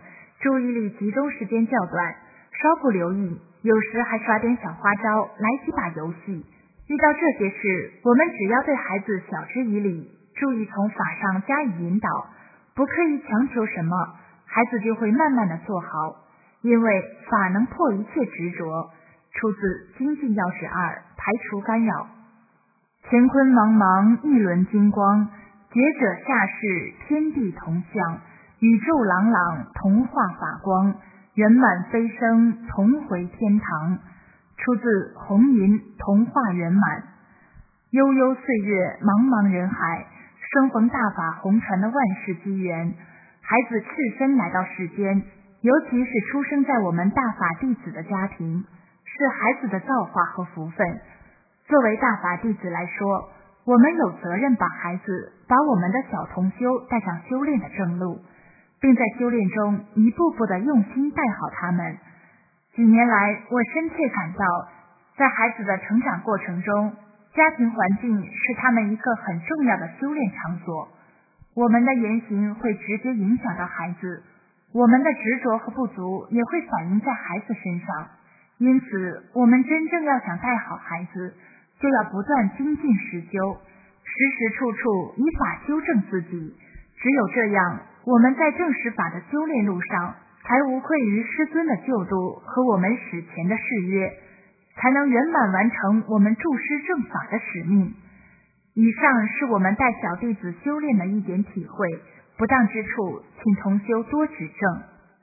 注意力集中时间较短，稍不留意，有时还耍点小花招，来几把游戏。遇到这些事，我们只要对孩子晓之以理，注意从法上加以引导，不刻意强求什么，孩子就会慢慢的做好。因为法能破一切执着。出自《精进要旨二》，排除干扰。乾坤茫茫，一轮金光，觉者下世，天地同相，宇宙朗朗，同化法光，圆满飞升，同回天堂。出自《红云同化圆满》。悠悠岁月，茫茫人海，生逢大法红传的万世机缘，孩子赤身来到世间，尤其是出生在我们大法弟子的家庭，是孩子的造化和福分。作为大法弟子来说，我们有责任把孩子，把我们的小同修带上修炼的正路，并在修炼中一步步的用心带好他们。几年来，我深切感到，在孩子的成长过程中，家庭环境是他们一个很重要的修炼场所。我们的言行会直接影响到孩子，我们的执着和不足也会反映在孩子身上。因此，我们真正要想带好孩子，就要不断精进实修，时时处处以法修正自己。只有这样，我们在正实法的修炼路上，才无愧于师尊的救度和我们史前的誓约，才能圆满完成我们助师正法的使命。以上是我们带小弟子修炼的一点体会，不当之处，请同修多指正。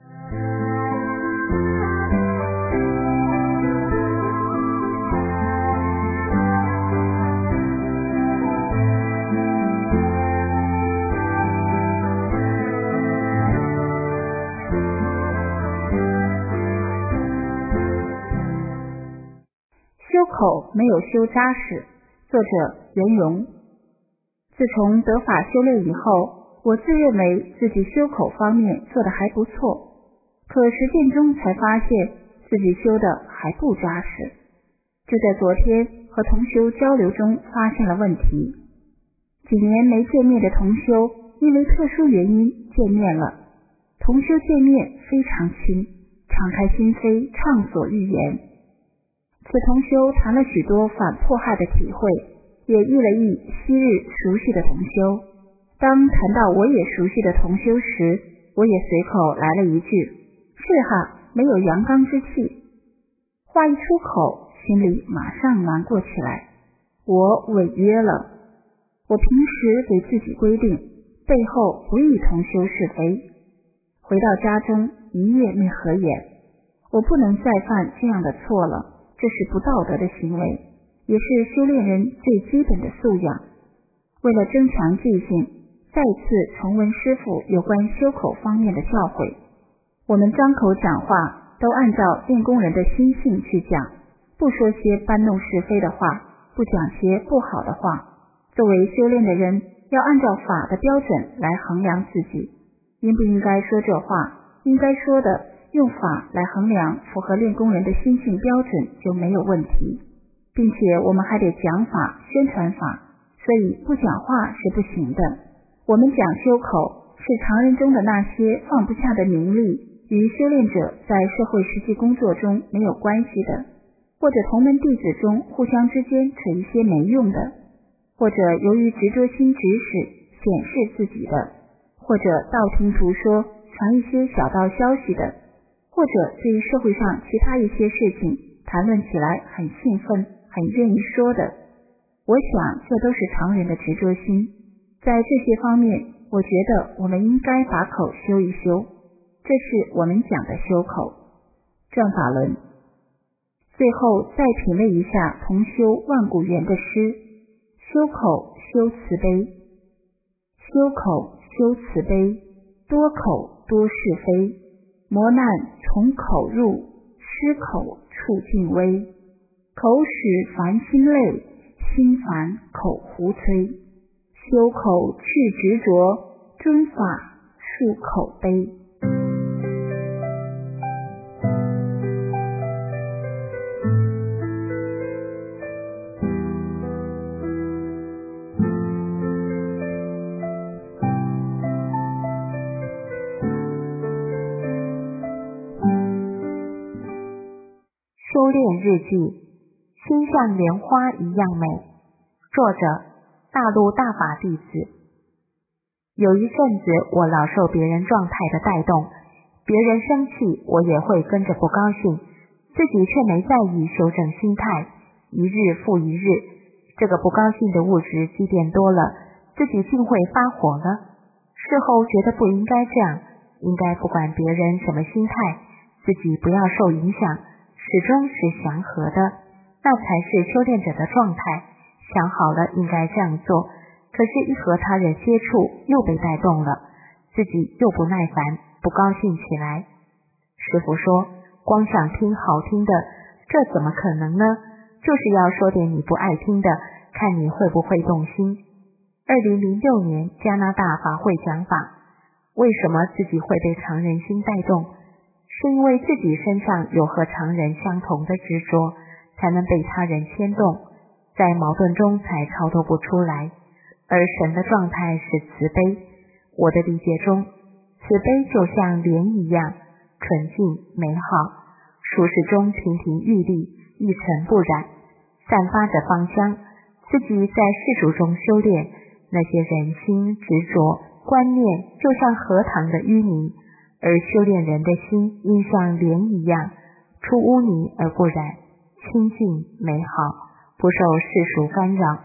修口没有修扎实。作者袁荣。自从得法修炼以后，我自认为自己修口方面做得还不错，可实践中才发现自己修的还不扎实。就在昨天和同修交流中发现了问题。几年没见面的同修因为特殊原因见面了，同修见面非常亲，敞开心扉，畅所欲言。此同修谈了许多反迫害的体会，也忆了忆昔日熟悉的同修。当谈到我也熟悉的同修时，我也随口来了一句：是哈，没有阳刚之气。话一出口，心里马上难过起来，我违约了。我平时给自己规定，背后不与同修是非。回到家中，一夜没合眼，我不能再犯这样的错了。这是不道德的行为，也是修炼人最基本的素养。为了增强记性，再次重温师父有关修口方面的教诲。我们张口讲话都按照练功人的心性去讲，不说些搬弄是非的话，不讲些不好的话。作为修炼的人，要按照法的标准来衡量自己，应不应该说这话，应该说的用法来衡量，符合练功人的心性标准就没有问题。并且我们还得讲法，宣传法，所以不讲话是不行的。我们讲修口，是常人中的那些放不下的名利，与修炼者在社会实际工作中没有关系的，或者同门弟子中互相之间扯一些没用的，或者由于执着心指使显示自己的，或者道听途说传一些小道消息的，或者对于社会上其他一些事情谈论起来很兴奋，很愿意说的。我想这都是常人的执着心。在这些方面，我觉得我们应该把口修一修，这是我们讲的修口。转法轮。最后再品味一下同修万古元的诗：修口修慈悲，修口修慈悲，多口多是非，磨难从口入，失口处尽危。口使凡心累，心烦口胡催。修口去执着，遵法漱口悲。 炼日记，心像莲花一样美。作者：大陆大法弟子。有一阵子，我老受别人状态的带动，别人生气，我也会跟着不高兴，自己却没在意修正心态，一日复一日，这个不高兴的物质积淀多了，自己竟会发火了。事后觉得不应该这样，应该不管别人什么心态，自己不要受影响，始终是祥和的，那才是修炼者的状态。想好了应该这样做，可是一和他人接触又被带动了，自己又不耐烦，不高兴起来。师父说，光想听好听的，这怎么可能呢？就是要说点你不爱听的，看你会不会动心。二零零六年加拿大法会讲法，为什么自己会被常人心带动？是因为自己身上有和常人相同的执着，才能被他人牵动，在矛盾中才超脱不出来。而神的状态是慈悲，我的理解中，慈悲就像莲一样纯净美好，舒适中亭亭玉立，一尘不染，散发着芳香。自己在世俗中修炼，那些人心执着观念就像荷塘的淤泥，而修炼人的心应像莲一样出污泥而不染，清净美好，不受世俗干扰。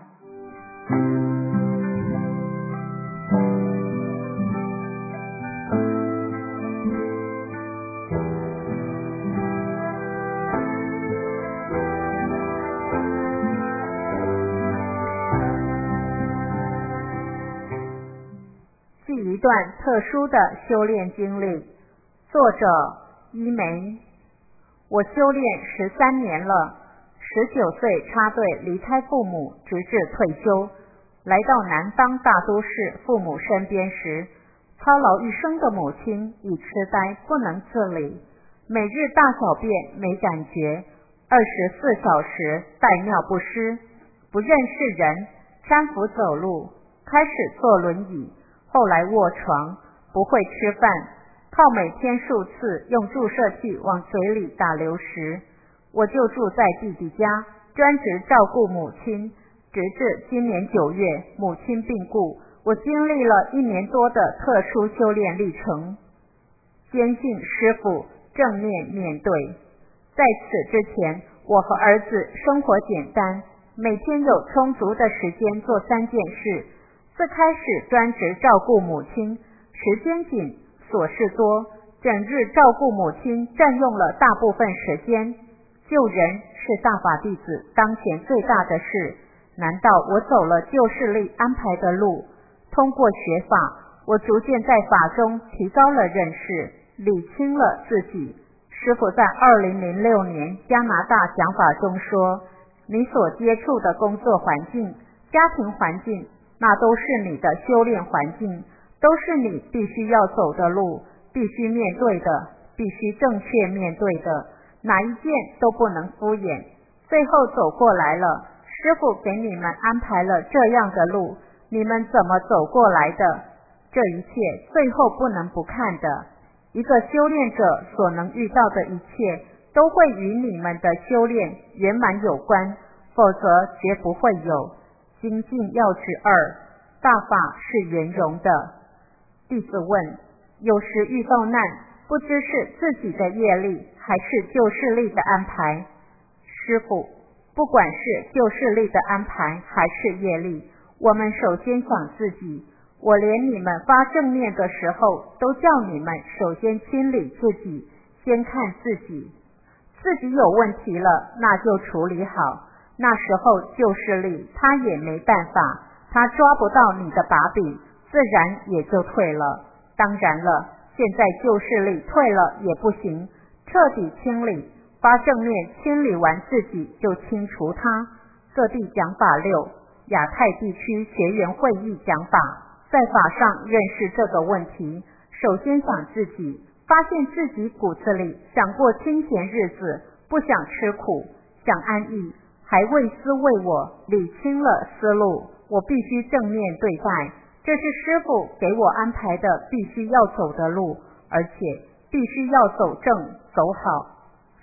一段特殊的修炼经历，作者一梅。我修炼十三年了，十九岁插队离开父母，直至退休，来到南方大都市父母身边时，操劳一生的母亲已痴呆不能自理，每日大小便没感觉，二十四小时带尿不湿，不认识人，搀扶走路，开始坐轮椅，后来卧床，不会吃饭，靠每天数次用注射器往嘴里打流食。我就住在弟弟家，专职照顾母亲，直至今年九月母亲病故，我经历了一年多的特殊修炼历程，坚信师父正面面对。在此之前，我和儿子生活简单，每天有充足的时间做三件事。自开始专职照顾母亲，时间紧，琐事多，整日照顾母亲占用了大部分时间。救人是大法弟子当前最大的事，难道我走了旧势力安排的路？通过学法，我逐渐在法中提高了认识，理清了自己。师父在二零零六年加拿大讲法中说，你所接触的工作环境、家庭环境，那都是你的修炼环境，都是你必须要走的路，必须面对的，必须正确面对的，哪一件都不能敷衍。最后走过来了，师父给你们安排了这样的路，你们怎么走过来的？这一切最后不能不看的。一个修炼者所能遇到的一切，都会与你们的修炼圆满有关，否则绝不会有。精进要旨二，大法是圆融的。弟子问，有时遇到难，不知是自己的业力还是旧势力的安排。师父，不管是旧势力的安排还是业力，我们首先想自己。我连你们发正念的时候都叫你们首先清理自己，先看自己，自己有问题了，那就处理好。那时候旧势力他也没办法，他抓不到你的把柄，自然也就退了。当然了，现在旧势力退了也不行，彻底清理，发正念清理完自己就清除它。各地讲法六，亚太地区学员会议讲法，在法上认识这个问题，首先想自己，发现自己骨子里想过清闲日子，不想吃苦，想安逸，还为私为我，理清了思路，我必须正面对待，这是师父给我安排的必须要走的路，而且必须要走正走好。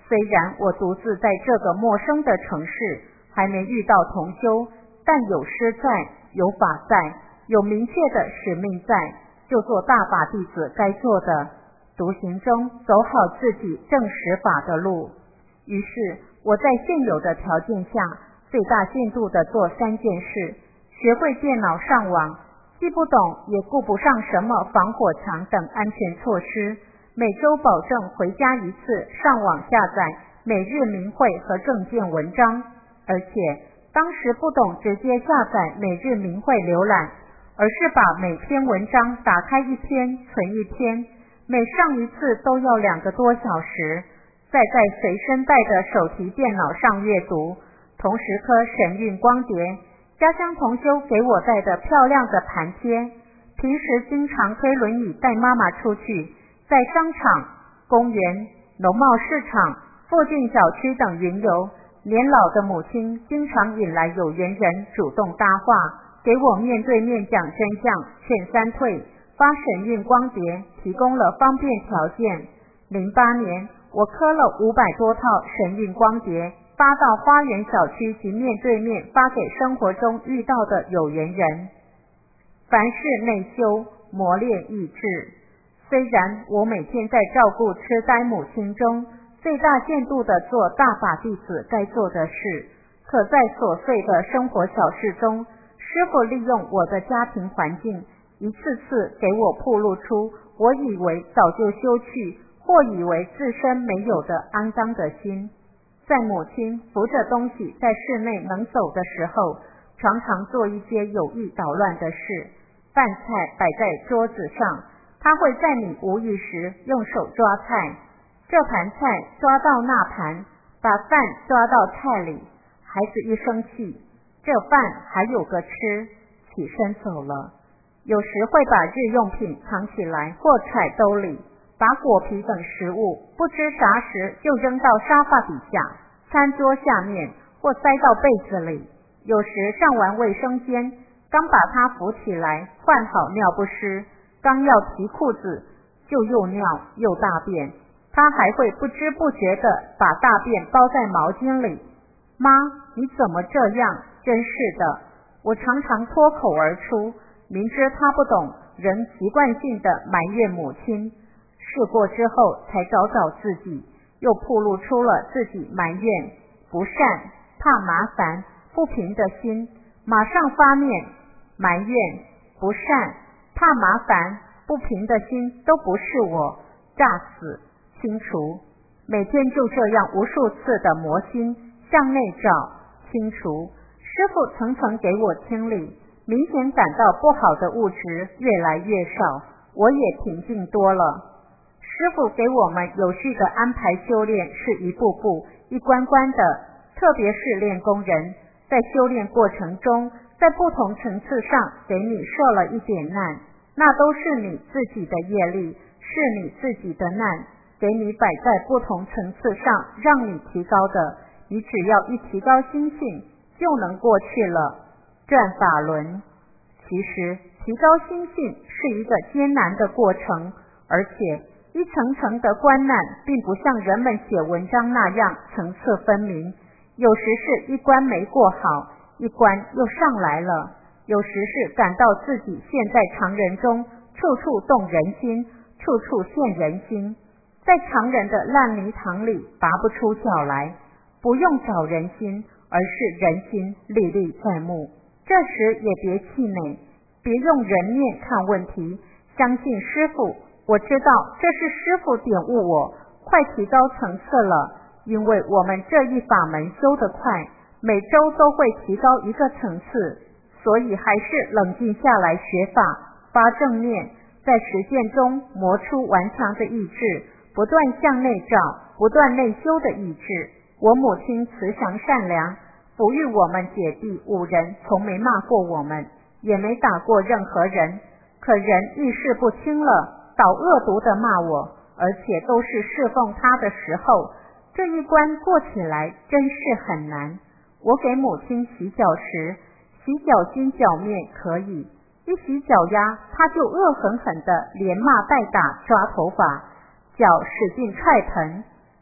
虽然我独自在这个陌生的城市，还没遇到同修，但有师在，有法在，有明确的使命在，就做大法弟子该做的，独行中走好自己正实法的路。于是我在现有的条件下，最大限度地做三件事：学会电脑上网，既不懂也顾不上什么防火墙等安全措施，每周保证回家一次上网下载每日明慧和正见文章，而且当时不懂直接下载每日明慧浏览，而是把每篇文章打开一篇存一篇，每上一次都要两个多小时，再在随身带的手提电脑上阅读，同时刻神韵光碟，家乡同修给我带的漂亮的盘贴，平时经常推轮椅带妈妈出去，在商场、公园、农贸市场、附近小区等云游，年老的母亲经常引来有缘人主动搭话，给我面对面讲真相，劝三退，发神韵光碟，提供了方便条件。零八年我刻了五百多套神韵光碟，发到花园小区及面对面发给生活中遇到的有缘人。凡事内修，磨练意志。虽然我每天在照顾痴呆母亲中，最大限度地做大法弟子该做的事，可在琐碎的生活小事中，师父利用我的家庭环境，一次次给我暴露出我以为早就修去，或以为自身没有的肮脏的心。在母亲扶着东西在室内能走的时候，常常做一些有意捣乱的事。饭菜摆在桌子上，他会在你无意时用手抓菜，这盘菜抓到那盘，把饭抓到菜里。孩子一生气，这饭还有个吃，起身走了。有时会把日用品藏起来或揣兜里，把果皮等食物不知啥时就扔到沙发底下、餐桌下面或塞到被子里。有时上完卫生间，刚把他扶起来换好尿不湿，刚要提裤子就又尿又大便，他还会不知不觉地把大便包在毛巾里。妈，你怎么这样？真是的，我常常脱口而出，明知他不懂，仍习惯性地埋怨母亲。试过之后才找找自己，又暴露出了自己埋怨、不善、怕麻烦、不平的心，马上发念，埋怨、不善、怕麻烦、不平的心都不是我，炸死、清除。每天就这样无数次的磨心，向内找、清除。师父层层给我清理，明显感到不好的物质越来越少，我也平静多了。师父给我们有序的安排修炼，是一步步、一关关的，特别是练功人，在修炼过程中，在不同层次上给你设了一点难，那都是你自己的业力，是你自己的难，给你摆在不同层次上让你提高的，你只要一提高心性就能过去了。转法轮，其实提高心性是一个艰难的过程，而且一层层的关难并不像人们写文章那样层次分明，有时是一关没过好，一关又上来了，有时是感到自己陷在常人中，处处动人心，处处陷人心，在常人的烂泥塘里拔不出脚来。不用找人心，而是人心历历在目。这时也别气馁，别用人面看问题，相信师父。我知道这是师父点悟我，快提高层次了，因为我们这一法门修得快，每周都会提高一个层次，所以还是冷静下来学法，发正念，在实践中磨出顽强的意志，不断向内找，不断内修的意志。我母亲慈祥善良，抚育我们姐弟五人，从没骂过我们，也没打过任何人，可人意识不清了，倒恶毒的骂我，而且都是侍奉他的时候，这一关过起来真是很难。我给母亲洗脚时，洗脚心脚面可以，一洗脚丫，他就恶狠狠地连骂带打抓头发，脚使劲踹盆，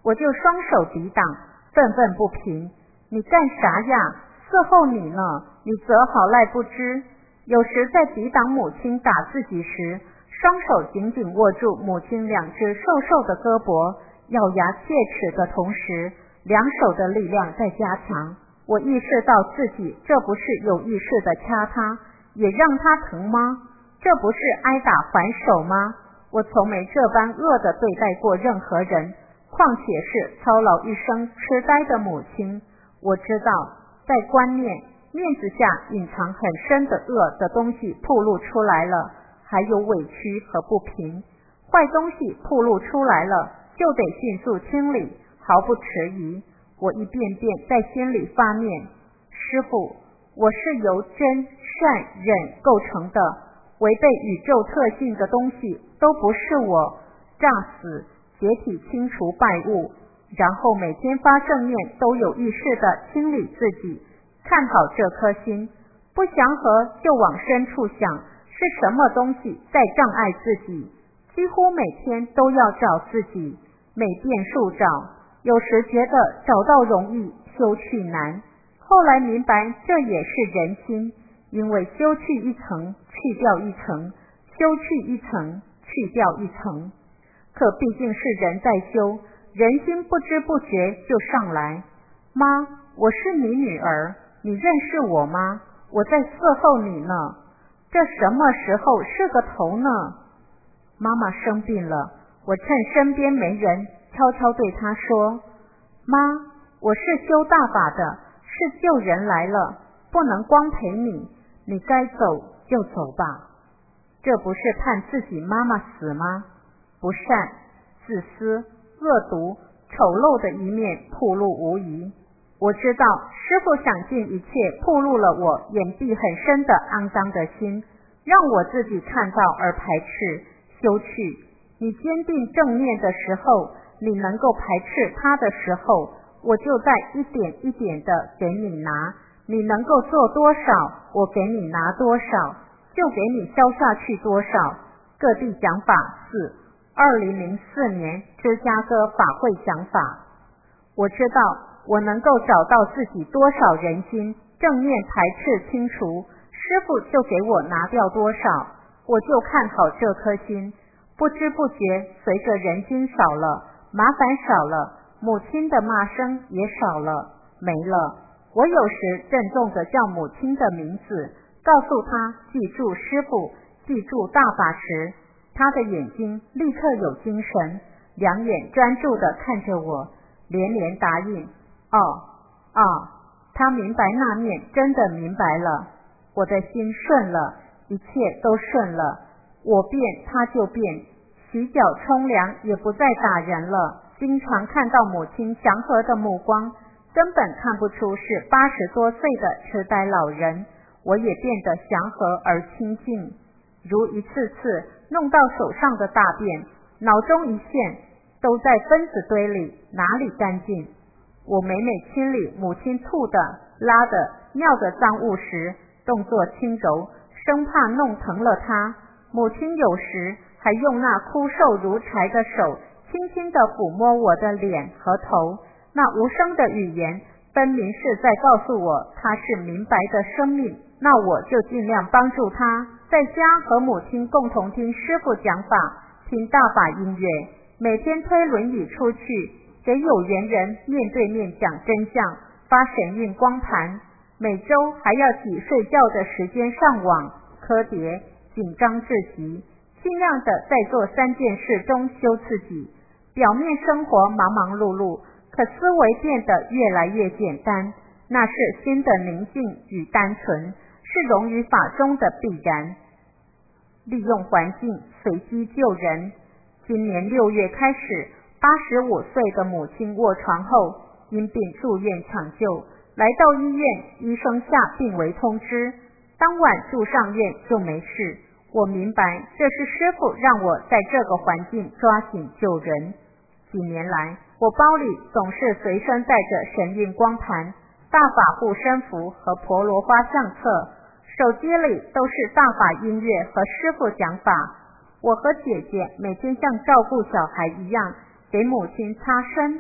我就双手抵挡，愤愤不平。你干啥呀？伺候你呢，你则好赖不知。有时在抵挡母亲打自己时，双手紧紧握住母亲两只瘦瘦的胳膊，咬牙切齿的同时，两手的力量在加强。我意识到自己这不是有意识的掐他，也让他疼吗？这不是挨打还手吗？我从没这般恶地对待过任何人，况且是操劳一生痴呆的母亲。我知道在观念面子下隐藏很深的恶的东西暴露出来了，还有委屈和不平。坏东西暴露出来了，就得迅速清理，毫不迟疑。我一遍遍在心里发念：师父，我是由真、善、忍构成的，违背宇宙特性的东西都不是我，炸死、解体、清除败物，然后每天发正念，都有意识地清理自己，看好这颗心，不祥和就往深处想，是什么东西在障碍自己，几乎每天都要找自己，每变数找，有时觉得找到容易，修去难，后来明白这也是人心，因为修去一层，去掉一层，修去一层，去掉一层。可毕竟是人在修，人心不知不觉就上来。妈，我是你女儿，你认识我吗？我在伺候你呢。这什么时候是个头呢？妈妈生病了，我趁身边没人，悄悄对她说：妈，我是修大法的，是救人来了，不能光陪你，你该走就走吧。这不是盼自己妈妈死吗？不善、自私、恶毒、丑陋的一面暴露无遗。我知道师父想尽一切暴露了我眼壁很深的肮脏的心，让我自己看到而排斥修去。你坚定正念的时候，你能够排斥它的时候，我就在一点一点的给你拿，你能够做多少，我给你拿多少，就给你消下去多少。各地讲法四，二零零四年芝加哥法会讲法。我知道我能够找到自己多少人心，正念排斥清除，师父就给我拿掉多少，我就看好这颗心。不知不觉随着人心少了，麻烦少了，母亲的骂声也少了，没了。我有时郑重地叫母亲的名字，告诉她记住师父，记住大法时，她的眼睛立刻有精神，两眼专注地看着我，连连答应。哦哦，她明白那面真的明白了，我的心顺了，一切都顺了，我变她就变，洗脚冲凉也不再打人了，经常看到母亲祥和的目光，根本看不出是八十多岁的痴呆老人，我也变得祥和而清静，如一次次弄到手上的大便，脑中一现，都在分子堆里，哪里干净？我每每清理母亲吐的、拉的、尿的脏物时，动作轻柔，生怕弄疼了她。母亲有时还用那枯瘦如柴的手，轻轻地抚摸我的脸和头，那无声的语言，分明是在告诉我，她是明白的生命。那我就尽量帮助她，在家和母亲共同听师父讲法，听大法音乐，每天推轮椅出去，给有缘人面对面讲真相，发神韵光盘，每周还要挤睡觉的时间上网科碟，紧张至极，尽量的在做三件事中修自己。表面生活忙忙碌碌，可思维变得越来越简单，那是心的宁静与单纯，是融于法中的必然。利用环境随机救人。今年六月开始，八十五岁的母亲卧床后，因病住院抢救，来到医院，医生下病危通知，当晚住上院就没事。我明白这是师父让我在这个环境抓紧救人。几年来，我包里总是随身带着神韵光盘、大法护身符和婆罗花相册，手机里都是大法音乐和师父讲法。我和姐姐每天像照顾小孩一样，给母亲擦身、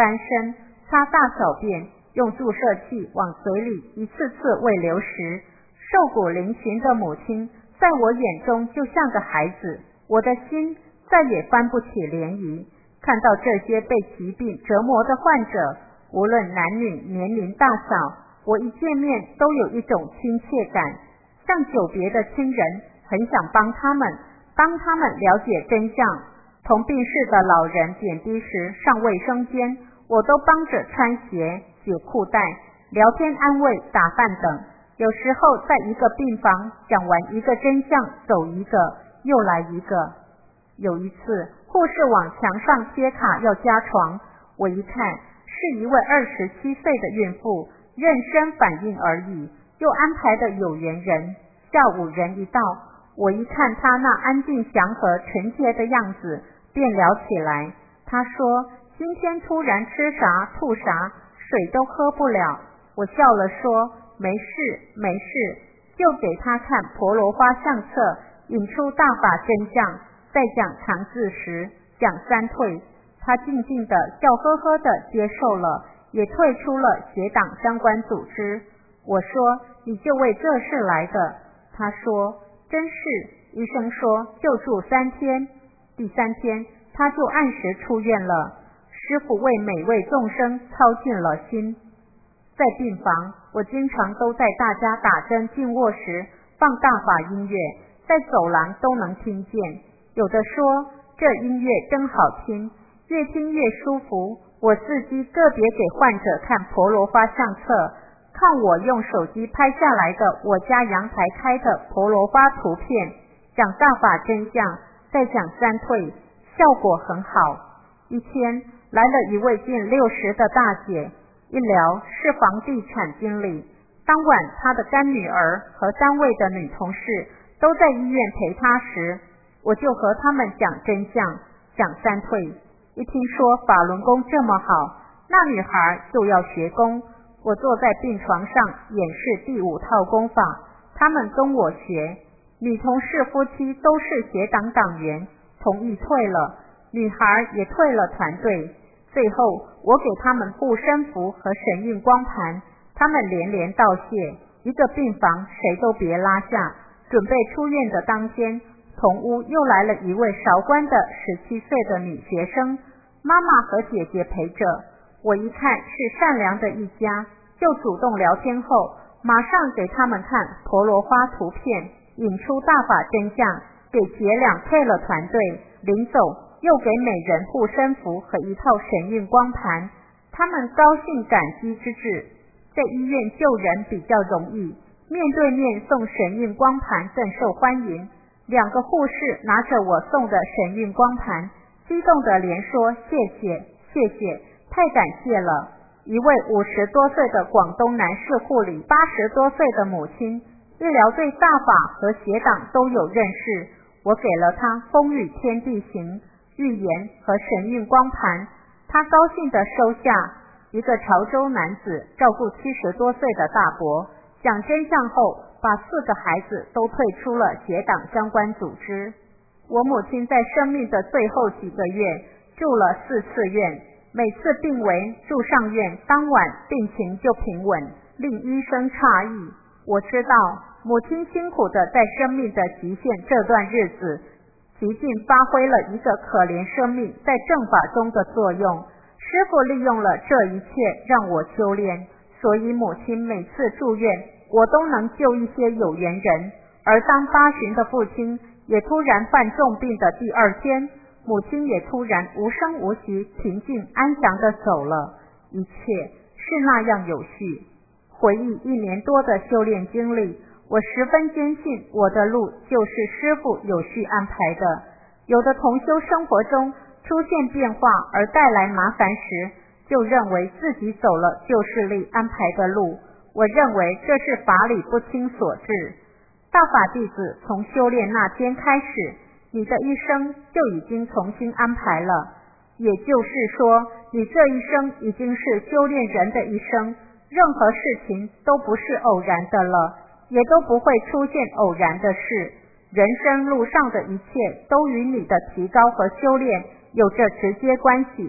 翻身、擦大小便，用注射器往嘴里一次次喂流食。瘦骨嶙峋的母亲在我眼中就像个孩子，我的心再也翻不起涟漪。看到这些被疾病折磨的患者，无论男女年龄大小，我一见面都有一种亲切感，像久别的亲人，很想帮他们，帮他们了解真相。同病室的老人点滴时上卫生间，我都帮着穿鞋、解裤带、聊天安慰、打饭等。有时候在一个病房讲完一个真相，走一个又来一个。有一次护士往墙上贴卡要加床，我一看是一位二十七岁的孕妇，妊娠反应而已，又安排的有缘人。下午人一到，我一看她那安静祥和纯洁的样子，便聊起来。她说今天突然吃啥吐啥，水都喝不了。我笑了说没事没事，就给她看婆罗花相册，引出大法真相。在讲长治时讲三退，她静静的笑呵呵的接受了，也退出了协党相关组织。我说你就为这事来的？她说真是，医生说就住三天。第三天她就按时出院了。师父为每位众生操尽了心。在病房，我经常都在大家打针进卧时放大法音乐，在走廊都能听见。有的说这音乐真好听，越听越舒服。我伺机个别给患者看婆罗花相册，看我用手机拍下来的我家阳台开的婆罗花图片，讲大法真相，再讲三退，效果很好。一天来了一位近六十的大姐，一聊是房地产经理。当晚她的干女儿和单位的女同事都在医院陪她时，我就和他们讲真相，讲三退。一听说法轮功这么好，那女孩就要学功。我坐在病床上演示第五套功法，他们跟我学。女同事夫妻都是协党党员，同意退了，女孩也退了团队。最后我给他们护身符和神韵光盘，他们连连道谢。一个病房谁都别拉下。准备出院的当天，同屋又来了一位韶关的十七岁的女学生，妈妈和姐姐陪着。我一看是善良的一家，就主动聊天后，马上给他们看婆罗花图片，引出大法真相，给姐俩退了团队。临走又给每人护身符和一套神韵光盘，他们高兴感激之至。在医院救人比较容易，面对面送神韵光盘更受欢迎。两个护士拿着我送的神韵光盘，激动地连说谢谢谢谢，太感谢了。一位五十多岁的广东男士护理八十多岁的母亲，医疗对大法和协党都有认识，我给了他风雨天地行、预言和神韵光盘，他高兴地收下。一个潮州男子照顾七十多岁的大伯，讲真相后把四个孩子都退出了协党相关组织。我母亲在生命的最后几个月住了四次院，每次病危住上院当晚病情就平稳，令医生诧异。我知道母亲辛苦的在生命的极限这段日子，极尽发挥了一个可怜生命在正法中的作用。师父利用了这一切让我修炼，所以母亲每次住院我都能救一些有缘人。而当八旬的父亲也突然犯重病的第二天，母亲也突然无声无息平静安详地走了，一切是那样有序。回忆一年多的修炼经历，我十分坚信我的路就是师父有序安排的。有的同修生活中出现变化而带来麻烦时，就认为自己走了救世力安排的路，我认为这是法理不清所致。大法弟子从修炼那天开始，你的一生就已经重新安排了，也就是说你这一生已经是修炼人的一生，任何事情都不是偶然的了，也都不会出现偶然的事。人生路上的一切都与你的提高和修炼有着直接关系，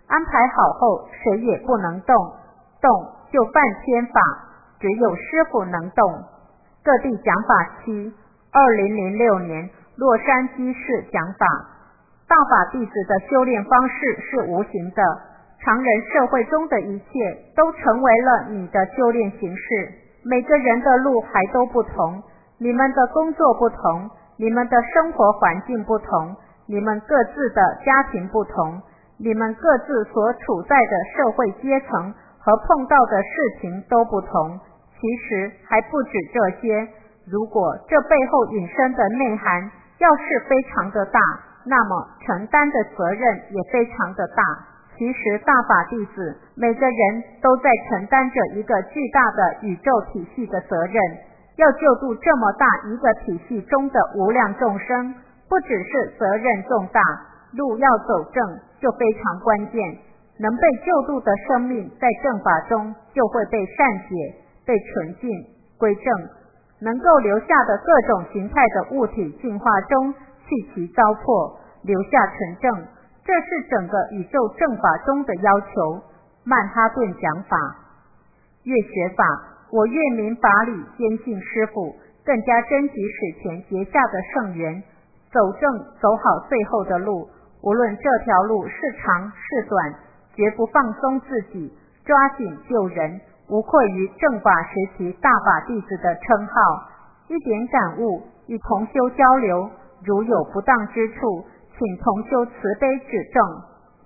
安排好后谁也不能动，动就犯天法，只有师父能动。各地讲法期，二零零六年洛杉矶市讲法。大法弟子的修炼方式是无形的，常人社会中的一切都成为了你的修炼形式。每个人的路还都不同，你们的工作不同，你们的生活环境不同，你们各自的家庭不同，你们各自所处在的社会阶层和碰到的事情都不同。其实还不止这些，如果这背后引申的内涵要是非常的大，那么承担的责任也非常的大。其实大法弟子每个人都在承担着一个巨大的宇宙体系的责任，要救度这么大一个体系中的无量众生，不只是责任重大，路要走正就非常关键。能被救度的生命在正法中就会被善解，被纯净归正，能够留下的各种形态的物体进化中去其糟粕，留下纯正，这是整个宇宙正法中的要求。曼哈顿讲法，越学法我越明法理，坚信师父，更加珍惜史前结下的圣缘，走正走好最后的路，无论这条路是长是短，绝不放松自己，抓紧救人，无愧于正法时期大法弟子的称号。一点感悟，与同修交流，如有不当之处，请同修慈悲指正。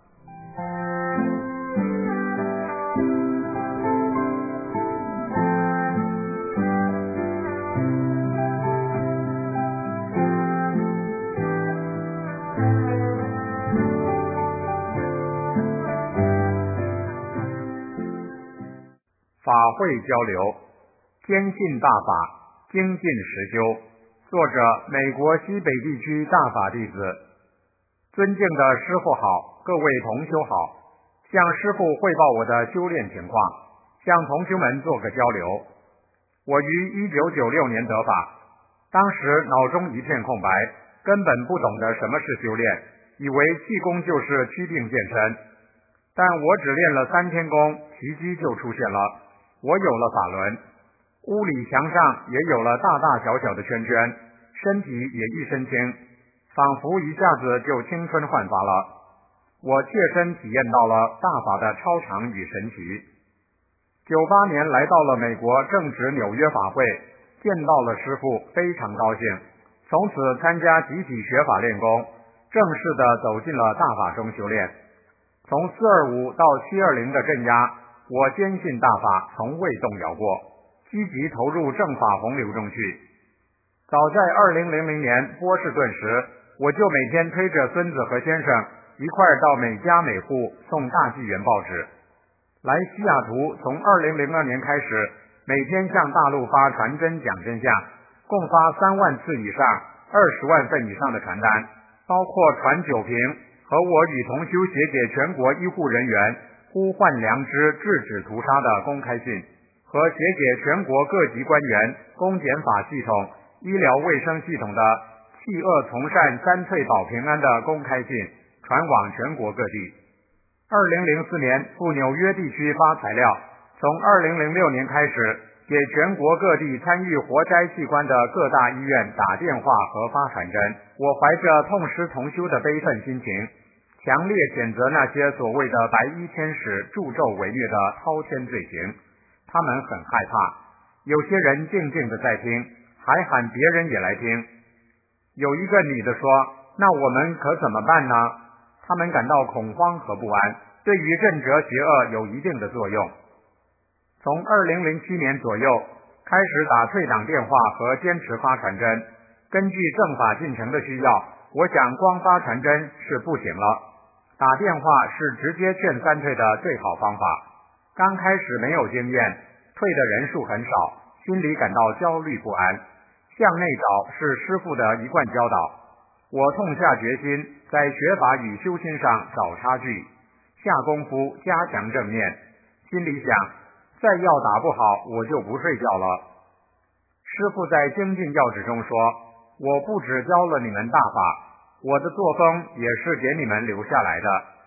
法会交流，坚信大法，精进实修。作者：美国西北地区大法弟子。尊敬的师父好，各位同修好，向师父汇报我的修炼情况，向同修们做个交流。我于一九九六年得法，当时脑中一片空白，根本不懂得什么是修炼，以为气功就是祛病健身。但我只练了三天功，奇迹就出现了。我有了法轮，屋里墙上也有了大大小小的圈圈，身体也一身轻，仿佛一下子就青春焕发了。我切身体验到了大法的超常与神奇。九八年来到了美国正值纽约法会，见到了师父，非常高兴，从此参加集体学法练功，正式的走进了大法中修炼。从四二五到七二零的镇压，我坚信大法从未动摇过，积极投入正法洪流中去。早在二零零零年波士顿时，我就每天推着孙子和先生一块到每家每户送大纪元报纸。来西雅图从二零零二年开始，每天向大陆发传真讲真相，共发三万次以上二十万份以上的传单，包括传酒瓶和我与同修写给全国医护人员呼唤良知制止屠杀的公开信，和写给全国各级官员公检法系统医疗卫生系统的弃恶从善三退保平安的公开信，传往全国各地。二零零四年赴纽约地区发材料，从二零零六年开始给全国各地参与活摘器官的各大医院打电话和发传真。我怀着痛失同修的悲愤心情，强烈谴责那些所谓的白衣天使助纣为虐的滔天罪行。他们很害怕，有些人静静的在听，还喊别人也来听。有一个女的说，那我们可怎么办呢？他们感到恐慌和不安，对于震慑邪恶有一定的作用。从二零零七年左右开始打退党电话和坚持发传真，根据正法进程的需要，我想光发传真是不行了，打电话是直接劝三退的最好方法。刚开始没有经验，退的人数很少，心里感到焦虑不安。向内找是师父的一贯教导，我痛下决心在学法与修心上找差距，下功夫加强正念，心里想再药打不好我就不睡觉了。师父在精进要旨中说，我不只教了你们大法，我的作风也是给你们留下来的。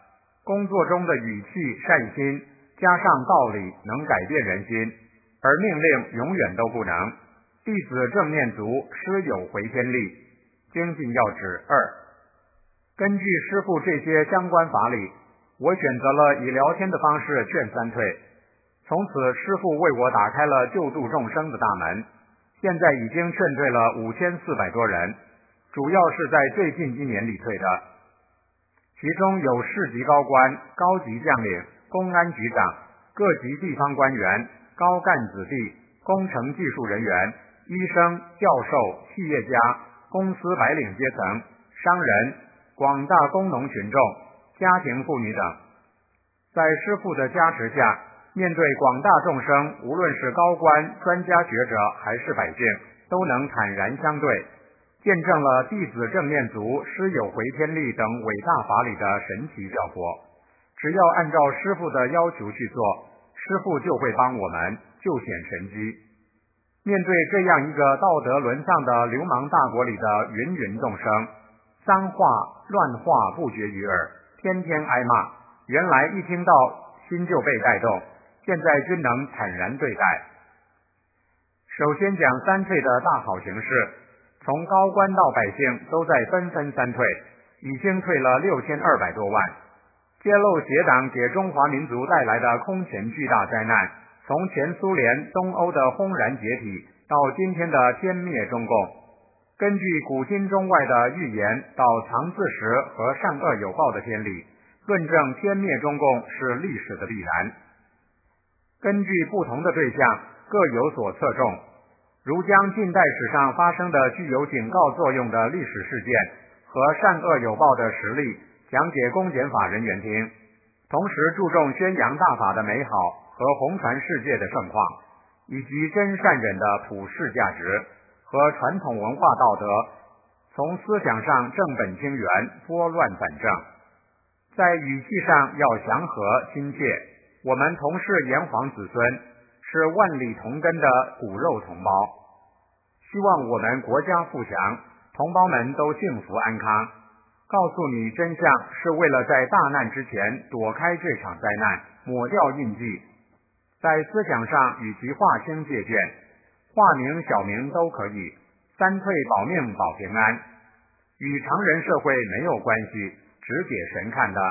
工作中的语气善心加上道理能改变人心，而命令永远都不能。弟子正念足，师有回天力。精进要旨二。根据师父这些相关法理，我选择了以聊天的方式劝三退。从此师父为我打开了救度众生的大门，现在已经劝退了五千四百多人，主要是在最近一年里退的。其中有市级高官、高级将领、公安局长、各级地方官员、高干子弟、工程技术人员、医生、教授、企业家、公司白领阶层、商人、广大工农群众、家庭妇女等。在师父的加持下，面对广大众生，无论是高官、专家学者还是百姓，都能坦然相对，见证了弟子正念足、师有回天力等伟大法理的神奇效果。只要按照师父的要求去做，师父就会帮我们救显神机。面对这样一个道德沦丧的流氓大国里的芸芸众生，脏话乱话不绝于耳，天天挨骂，原来一听到心就被带动，现在均能坦然对待。首先讲三退的大好形势，从高官到百姓都在纷纷三退，已经退了六千二百多万。揭露邪党给中华民族带来的空前巨大灾难，从前苏联、东欧的轰然解体，到今天的歼灭中共。根据古今中外的预言，到藏字石和善恶有报的天理，论证歼灭中共是历史的必然。根据不同的对象各有所侧重，如将近代史上发生的具有警告作用的历史事件和善恶有报的实例讲给公检法人员听，同时注重宣扬大法的美好和弘传世界的盛况，以及真善忍的普世价值和传统文化道德，从思想上正本清源，拨乱反正。在语气上要祥和亲切，我们同是炎黄子孙，是万里同根的骨肉同胞，希望我们国家富强，同胞们都幸福安康。告诉你真相，是为了在大难之前躲开这场灾难，抹掉印记。在思想上与其划清界限，化名小名都可以，三退保命保平安，与常人社会没有关系，只给神看的。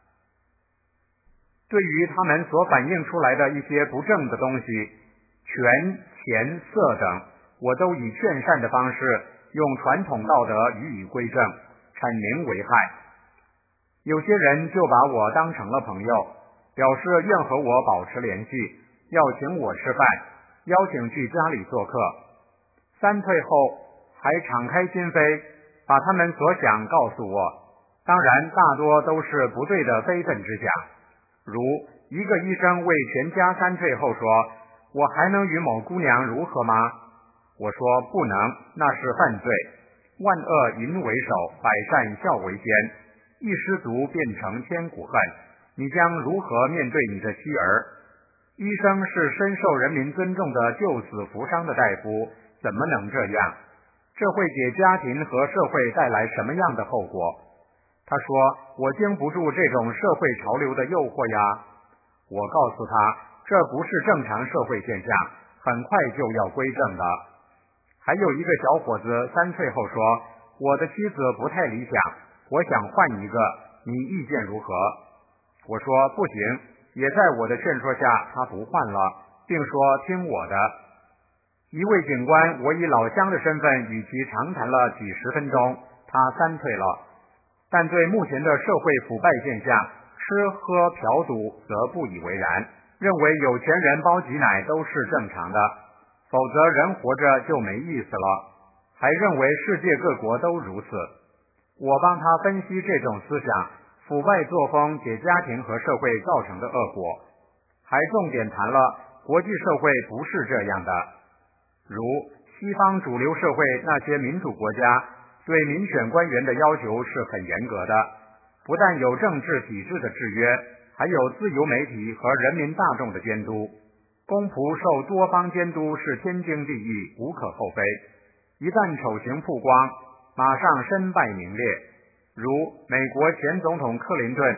对于他们所反映出来的一些不正的东西，权、钱、色等，我都以劝善的方式，用传统道德予以归正，阐明危害。有些人就把我当成了朋友，表示愿和我保持联系，要请我吃饭，邀请去家里做客。三退后还敞开心扉，把他们所想告诉我，当然大多都是不对的非分之想。如一个医生为全家三退后说，我还能与某姑娘如何吗？我说不能，那是犯罪。万恶淫为首，百善孝为先，一失足变成千古恨，你将如何面对你的妻儿？医生是深受人民尊重的救死扶伤的大夫，怎么能这样？这会给家庭和社会带来什么样的后果？他说，我经不住这种社会潮流的诱惑呀。我告诉他，这不是正常社会现象，很快就要归正的。还有一个小伙子三退后说，我的妻子不太理想，我想换一个，你意见如何？我说不行，也在我的劝说下，他不换了，并说听我的。一位警官，我以老乡的身份与其长谈了几十分钟，他三退了，但对目前的社会腐败现象，吃喝嫖赌则不以为然，认为有钱人包挤奶都是正常的，否则人活着就没意思了，还认为世界各国都如此。我帮他分析这种思想腐败作风给家庭和社会造成的恶果，还重点谈了国际社会不是这样的。如西方主流社会那些民主国家对民选官员的要求是很严格的，不但有政治体制的制约，还有自由媒体和人民大众的监督。公仆受多方监督是天经地义，无可厚非。一旦丑行曝光，马上身败名裂。如美国前总统克林顿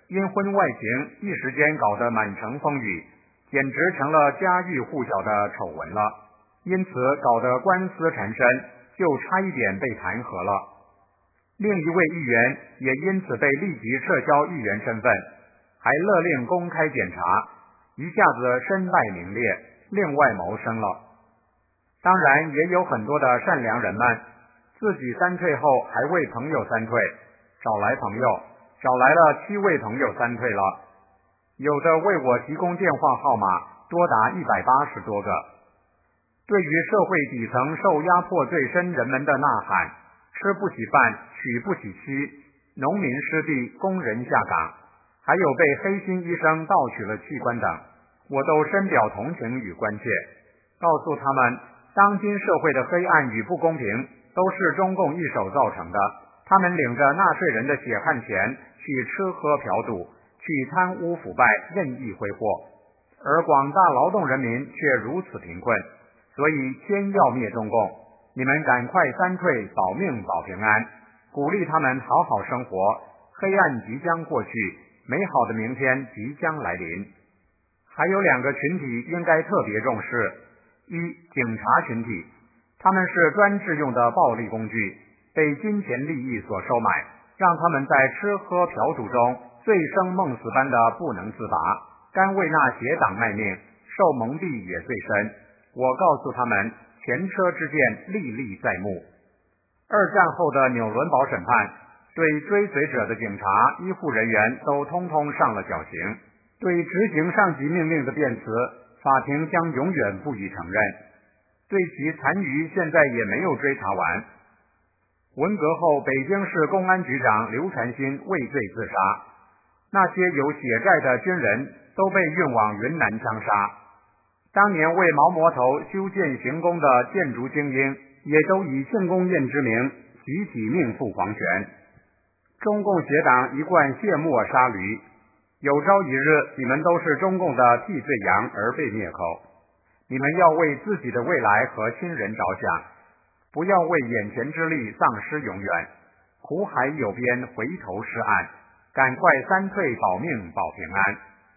因婚外情一时间搞得满城风雨，简直成了家喻户晓的丑闻了，因此搞得官司缠身，就差一点被弹劾了。另一位议员也因此被立即撤销议员身份，还勒令公开检查，一下子身败名裂，另外谋生了。当然也有很多的善良人们，自己三退后还为朋友三退，找来朋友，找来了七位朋友三退了，有的为我提供电话号码多达一百八十多个。对于社会底层受压迫最深人们的呐喊，吃不起饭，娶不起妻，农民失地，工人下岗，还有被黑心医生盗取了器官等，我都深表同情与关切，告诉他们当今社会的黑暗与不公平都是中共一手造成的，他们领着纳税人的血汗钱去吃喝嫖赌，去贪污腐败，任意挥霍，而广大劳动人民却如此贫困，所以先要灭中共，你们赶快三退，保命保平安，鼓励他们好好生活，黑暗即将过去，美好的明天即将来临。还有两个群体应该特别重视，一，警察群体，他们是专制用的暴力工具，被金钱利益所收买，让他们在吃喝嫖赌中醉生梦死般的不能自拔，甘为那邪党卖命，受蒙蔽也最深。我告诉他们，前车之鉴历历在目。二战后的纽伦堡审判，对追随者的警察、医护人员都通通上了绞刑，对执行上级命令的辩词，法庭将永远不予承认，对其残余现在也没有追查完。文革后，北京市公安局长刘传新畏罪自杀，那些有血债的军人都被运往云南枪杀。当年为毛磨头修建行宫的建筑精英，也都以庆功宴之名集体命赴黄泉。中共邪党一贯卸磨杀驴，有朝一日你们都是中共的替罪羊而被灭口。你们要为自己的未来和亲人着想，不要为眼前之利丧失永远。苦海有边，回头是岸，赶快三退，保命保平安。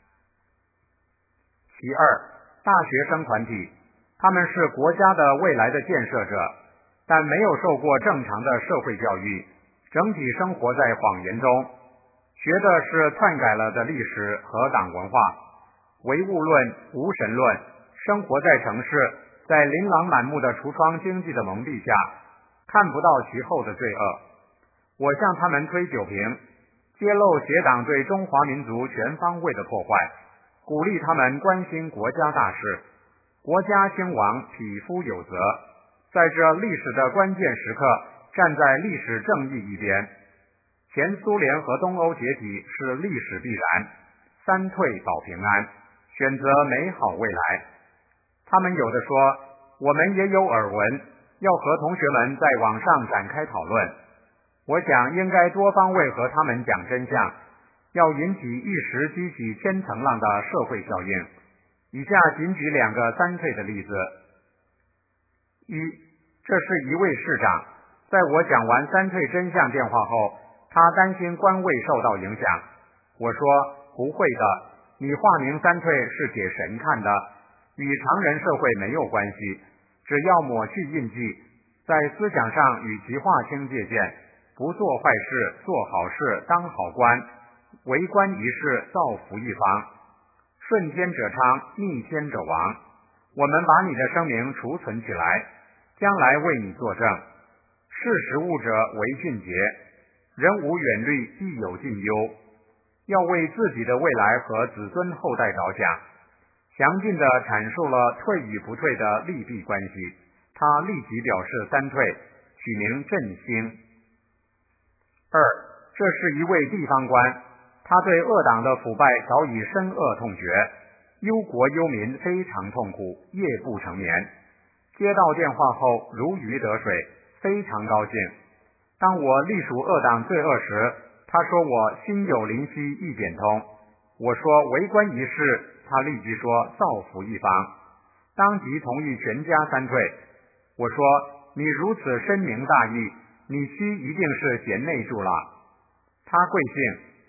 其二，大学生团体，他们是国家的未来的建设者，但没有受过正常的社会教育，整体生活在谎言中，学的是篡改了的历史和党文化，唯物论、无神论，生活在城市，在琳琅满目的橱窗经济的蒙蔽下，看不到其后的罪恶。我向他们推酒瓶，揭露邪党对中华民族全方位的破坏，鼓励他们关心国家大事。国家兴亡，匹夫有责，在这历史的关键时刻，站在历史正义一边。前苏联和东欧解体是历史必然，三退保平安，选择美好未来。他们有的说，我们也有耳闻，要和同学们在网上展开讨论。我想应该多方位和他们讲真相，要引起一时激起千层浪的社会效应。以下仅举两个三退的例子。一，这是一位市长，在我讲完三退真相电话后，他担心官位受到影响。我说，不会的，你化名三退是给神看的，与常人社会没有关系，只要抹去印记，在思想上与其划清界限，不做坏事，做好事，当好官，为官一事，造福一方，顺天者昌，逆天者亡。我们把你的声明储存起来，将来为你作证。识时务者为俊杰，人无远虑，必有近忧。要为自己的未来和子孙后代着想，详尽地阐述了退与不退的利弊关系。他立即表示三退，取名振兴。二，这是一位地方官，他对恶党的腐败早已深恶痛绝，忧国忧民非常痛苦，夜不成眠。接到电话后如鱼得水，非常高兴。当我隶属恶党罪恶时，他说我心有灵犀一点通。我说为官一事，他立即说造福一方，当即同意全家三退。我说你如此深明大义，你妻一定是贤内助了。他贵姓？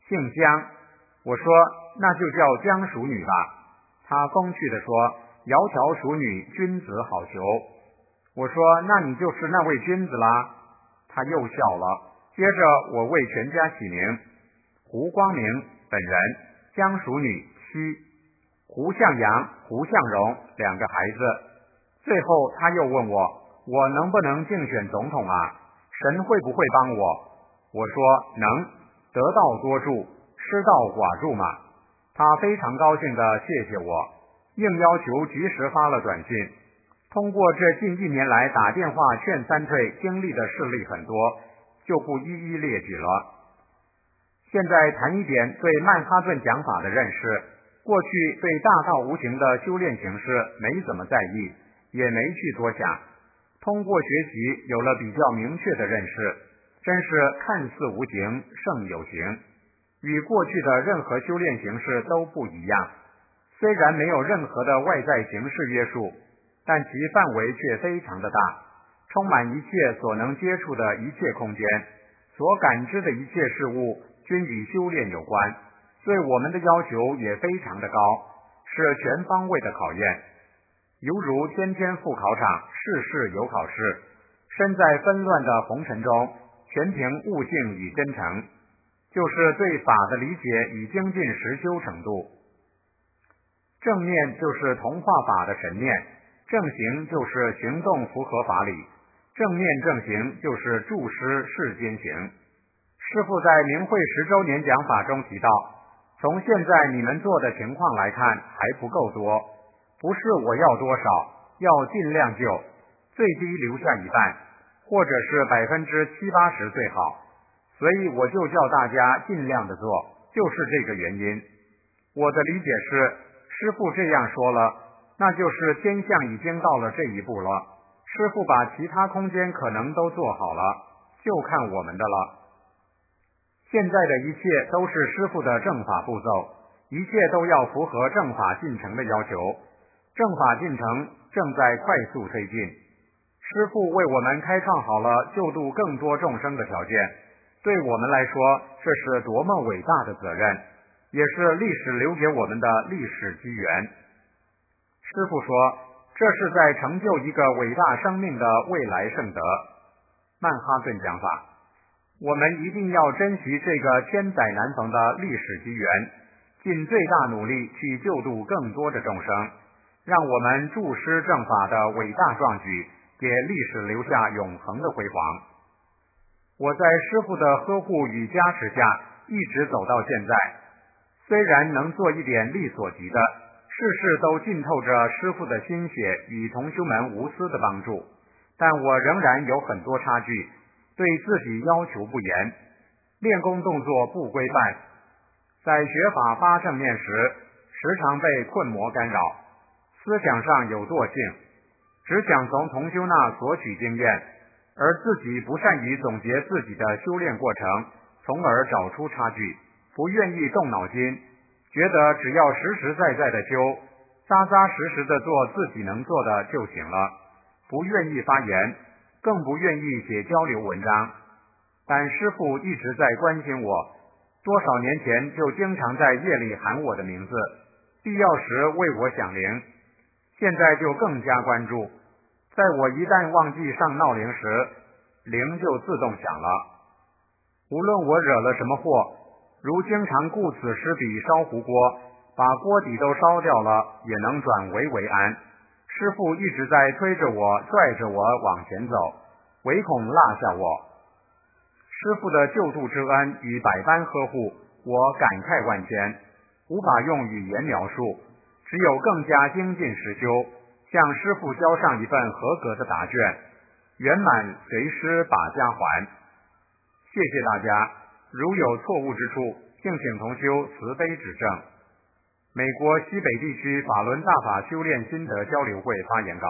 姓姜。我说那就叫姜淑女吧。他风趣地说，窈窕淑女，君子好逑。我说那你就是那位君子啦。他又笑了。接着我为全家起名，胡光明本人，姜淑女妻，胡向阳、胡向荣两个孩子。最后他又问我，我能不能竞选总统啊？神会不会帮我？我说能，得道多助，失道寡助嘛。他非常高兴地谢谢我，应要求及时发了短信。通过这近一年来打电话劝三退经历的事例很多，就不一一列举了。现在谈一点对曼哈顿讲法的认识。过去对大道无形的修炼形式没怎么在意，也没去多想。通过学习有了比较明确的认识，真是看似无形胜有形，与过去的任何修炼形式都不一样。虽然没有任何的外在形式约束，但其范围却非常的大，充满一切所能接触的一切空间，所感知的一切事物均与修炼有关，对我们的要求也非常的高，是全方位的考验。犹如天天赴考场，事事有考试，身在纷乱的红尘中，全凭悟性与真诚，就是对法的理解已经近实修程度。正念就是同化法的神念，正行就是行动符合法理，正念正行就是注师世间行。师父在明慧十周年讲法中提到，从现在你们做的情况来看还不够多，不是我要多少，要尽量救，最低留下一半，或者是百分之七八十最好。所以我就叫大家尽量的做，就是这个原因。我的理解是，师父这样说了，那就是天象已经到了这一步了。师父把其他空间可能都做好了，就看我们的了。现在的一切都是师父的正法步骤，一切都要符合正法进程的要求。正法进程正在快速推进，师父为我们开创好了救度更多众生的条件，对我们来说，这是多么伟大的责任，也是历史留给我们的历史机缘。师父说，这是在成就一个伟大生命的未来圣德。曼哈顿讲法，我们一定要珍惜这个千载难逢的历史机缘，尽最大努力去救度更多的众生，让我们注师正法的伟大壮举给历史留下永恒的辉煌。我在师父的呵护与加持下一直走到现在，虽然能做一点力所及的，事事都浸透着师父的心血与同修们无私的帮助，但我仍然有很多差距，对自己要求不严，练功动作不规范，在学法发正念时时常被困魔干扰，思想上有惰性，只想从同修那索取经验，而自己不善于总结自己的修炼过程，从而找出差距，不愿意动脑筋，觉得只要实实在在的修，扎扎实实的做自己能做的就行了，不愿意发言，更不愿意写交流文章。但师父一直在关心我，多少年前就经常在夜里喊我的名字，必要时为我响铃，现在就更加关注，在我一旦忘记上闹铃时，铃就自动响了。无论我惹了什么祸，如经常顾此失彼烧糊锅，把锅底都烧掉了，也能转危为安。师父一直在推着我拽着我往前走，唯恐落下我。师父的救度之恩与百般呵护，我感慨万千，无法用语言描述，只有更加精进实修，向师父交上一份合格的答卷，圆满随师把家还。谢谢大家，如有错误之处，敬请同修慈悲指正。美国西北地区法轮大法修炼心得交流会发言稿。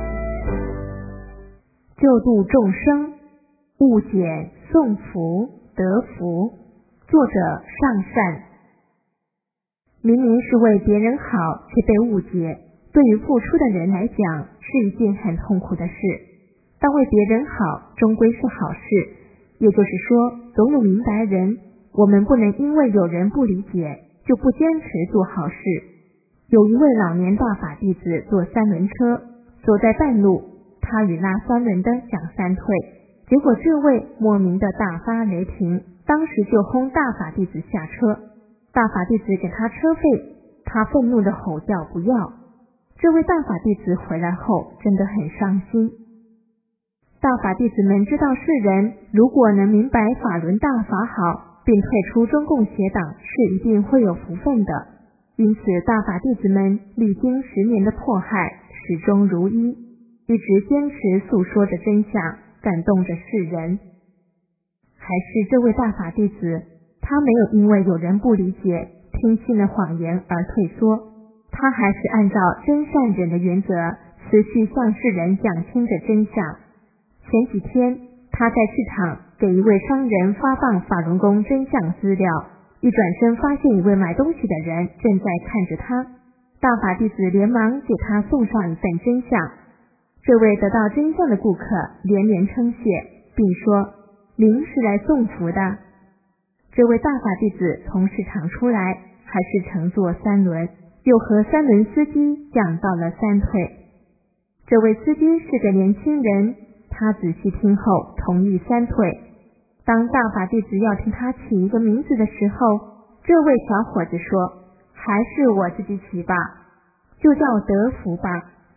救度众生，勿减送福。 得福。作者上善。明明是为别人好，却被误解，对于付出的人来讲是一件很痛苦的事。但为别人好终归是好事，也就是说，总有明白人，我们不能因为有人不理解就不坚持做好事。有一位老年大法弟子坐三轮车，走在半路，他与拉三轮的想三退，结果这位莫名的大发雷霆，当时就轰大法弟子下车。大法弟子给他车费，他愤怒的吼叫不要。这位大法弟子回来后真的很伤心。大法弟子们知道世人如果能明白法轮大法好，并退出中共邪党，是一定会有福分的。因此大法弟子们历经十年的迫害，始终如一，一直坚持诉说着真相，感动着世人。还是这位大法弟子，他没有因为有人不理解，听信了谎言而退缩，他还是按照真善忍的原则，持续向世人讲清着真相。前几天他在市场给一位商人发放法轮功真相资料，一转身发现一位买东西的人正在看着他，大法弟子连忙给他送上一份真相。这位得到真相的顾客连连称谢，并说：“您是来送福的。”这位大法弟子从市场出来，还是乘坐三轮，又和三轮司机讲到了三退。这位司机是个年轻人，他仔细听后同意三退。当大法弟子要替他起一个名字的时候，这位小伙子说：“还是我自己起吧，就叫得福吧。”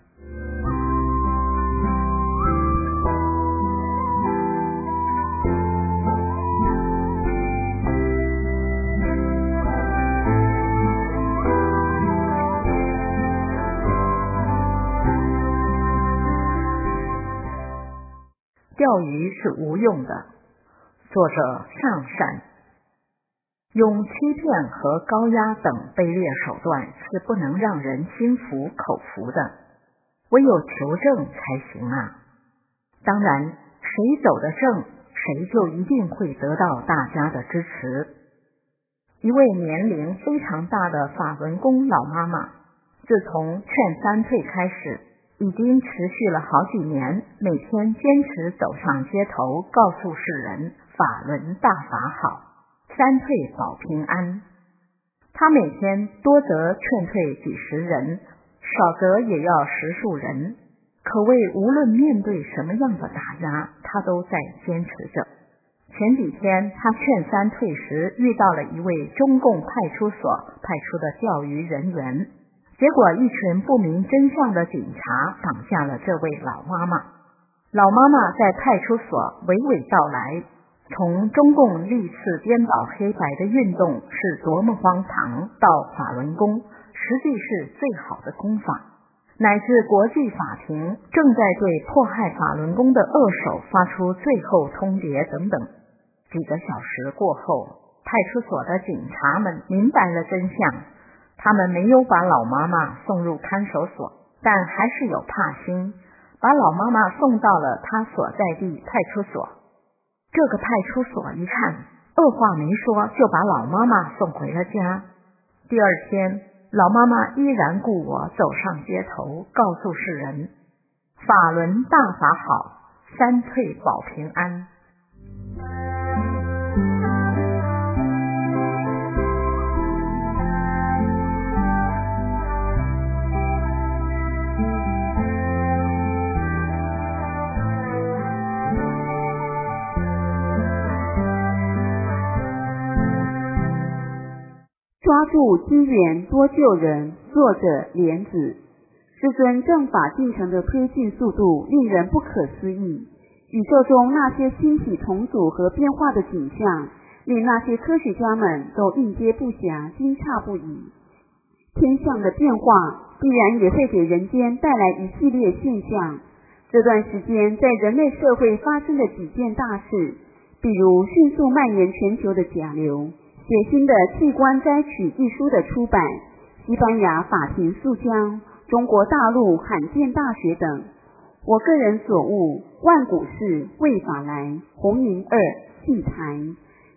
钓鱼是无用的。作者上善。用欺骗和高压等卑劣手段是不能让人心服口服的，唯有求证才行啊。当然，谁走得正，谁就一定会得到大家的支持。一位年龄非常大的法轮功老妈妈，自从劝三退开始，已经持续了好几年，每天坚持走上街头，告诉世人法轮大法好，三退保平安。他每天多则劝退几十人，少则也要十数人，可谓无论面对什么样的打压，他都在坚持着。前几天他劝三退时，遇到了一位中共派出所派出的钓鱼人员，结果一群不明真相的警察绑架了这位老妈妈。老妈妈在派出所娓娓道来，从中共历次颠倒黑白的运动是多么荒唐，到法轮功实际是最好的功法，乃至国际法庭正在对迫害法轮功的恶手发出最后通牒等等。几个小时过后，派出所的警察们明白了真相，他们没有把老妈妈送入看守所，但还是有怕心，把老妈妈送到了她所在地派出所。这个派出所一看，二话没说就把老妈妈送回了家。第二天，老妈妈依然故我走上街头，告诉世人法轮大法好，三退保平安。 抓住机缘多救人，作者莲子。师尊正法进程的推进速度令人不可思议，宇宙中那些星体重组和变化的景象，令那些科学家们都应接不暇，惊诧不已。天象的变化必然也会给人间带来一系列现象。这段时间在人类社会发生的几件大事，比如迅速蔓延全球的甲流，血腥的器官摘取一书的出版，西班牙法庭诉姜，中国大陆罕见大学等。我个人所悟，万古事为法来，红云二戏台。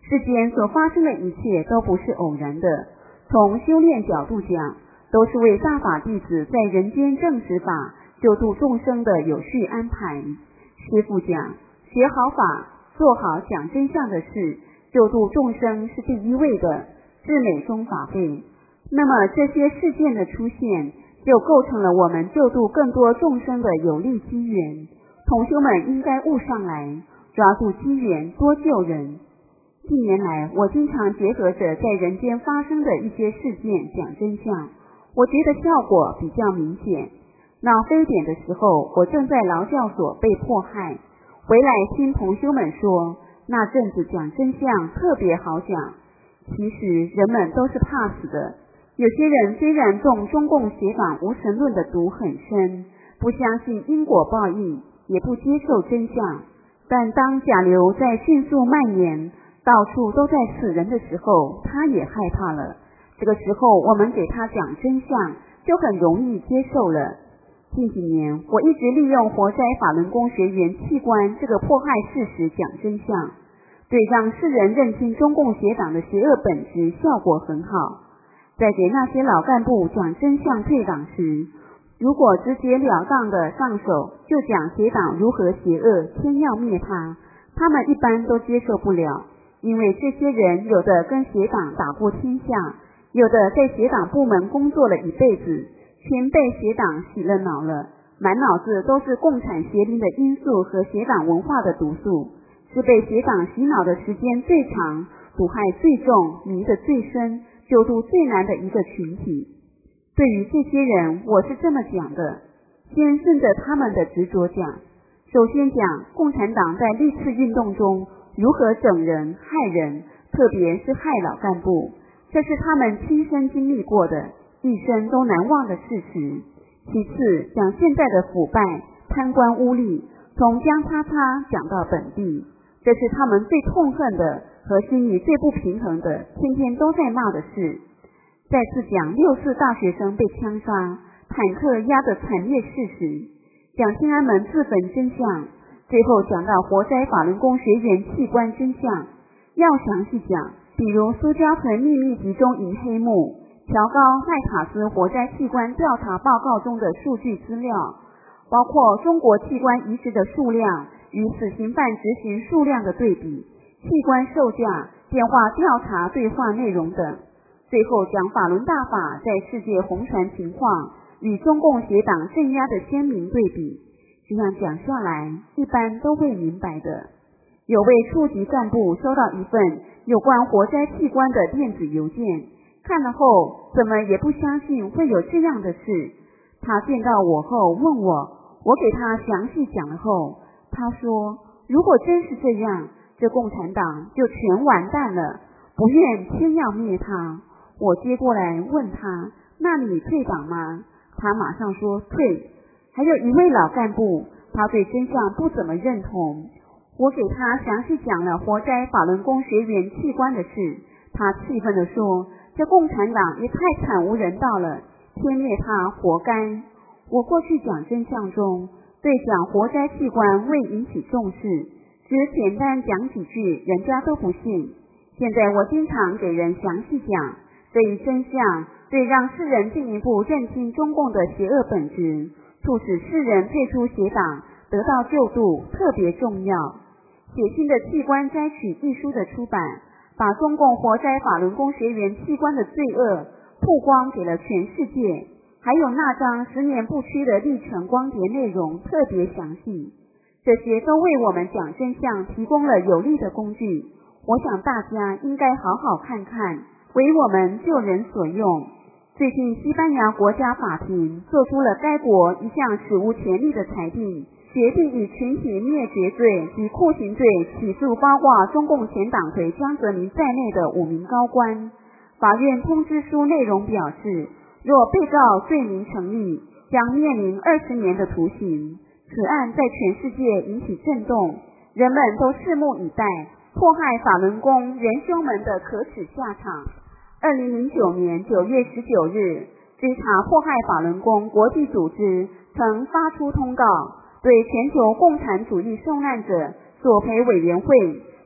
世间所发生的一切都不是偶然的，从修炼角度讲，都是为大法弟子在人间正实法救度众生的有序安排。师父讲，学好法，做好讲真相的事，救度众生是第一位的，至美中法会。那么这些事件的出现，就构成了我们救度更多众生的有利机缘。同修们应该悟上来，抓住机缘，多救人。近年来，我经常结合着在人间发生的一些事件讲真相，我觉得效果比较明显。闹非典的时候，我正在劳教所被迫害，回来听同修们说，那阵子讲真相特别好讲。其实人们都是怕死的，有些人虽然中中共邪党无神论的毒很深，不相信因果报应，也不接受真相，但当甲流在迅速蔓延，到处都在死人的时候，他也害怕了。这个时候我们给他讲真相，就很容易接受了。近几年我一直利用活摘法轮功学员器官这个迫害事实讲真相，对让世人认清中共邪党的邪恶本质效果很好。在给那些老干部讲真相退党时，如果直截了当的上手就讲邪党如何邪恶，天要灭他，他们一般都接受不了。因为这些人有的跟邪党打过天下，有的在邪党部门工作了一辈子，全被邪党洗了脑了，满脑子都是共产邪灵的因素和邪党文化的毒素，是被邪党洗脑的时间最长，毒害最重，迷得最深，救度最难的一个群体。对于这些人，我是这么讲的，先顺着他们的执着讲。首先讲共产党在历次运动中如何整人害人，特别是害老干部，这是他们亲身经历过的，一生都难忘的事实。其次讲现在的腐败贪官污吏，从江叉叉讲到本地，这是他们最痛恨的和心里最不平衡的，天天都在骂的事。再次讲六四大学生被枪杀，坦克压的惨烈事实，讲天安门自焚真相，最后讲到活摘法轮功学员器官真相。要详细讲，比如苏家屯秘密集中营黑幕，乔高麦卡斯活摘器官调查报告中的数据资料，包括中国器官移植的数量与死刑犯执行数量的对比，器官售价、电话调查对话内容等。最后讲法轮大法在世界红传情况与中共邪党镇压的鲜明对比。这样讲下来，一般都会明白的。有位处级干部收到一份有关活摘器官的电子邮件，看了后怎么也不相信会有这样的事。他见到我后问我，我给他详细讲了后，他说如果真是这样，这共产党就全完蛋了，不愿天要灭他。我接过来问他，那你退党吗？他马上说退。还有一位老干部，他对真相不怎么认同，我给他详细讲了活摘法轮功学员器官的事，他气愤地说，这共产党也太惨无人道了，天灭他活该。我过去讲真相中，对讲活摘器官未引起重视，只简单讲几句，人家都不信。现在我经常给人详细讲，对于真相，对让世人进一步认清中共的邪恶本质，促使世人退出邪党，得到救度，特别重要。写新的器官摘取一书的出版，把中共活摘法轮功学员器官的罪恶曝光给了全世界，还有那张十年不屈的历程光碟内容特别详细，这些都为我们讲真相提供了有力的工具。我想大家应该好好看看，为我们救人所用。最近西班牙国家法庭做出了该国一项史无前例的裁定，决定以群体灭绝罪及酷刑罪起诉包括中共前党魁江泽民在内的五名高官。法院通知书内容表示，若被告罪名成立，将面临二十年的徒刑。此案在全世界引起震动，人们都拭目以待迫害法轮功元凶们的可耻下场。二零零九年九月十九日，追查迫害法轮功国际组织曾发出通告，对全球共产主义受难者索赔委员会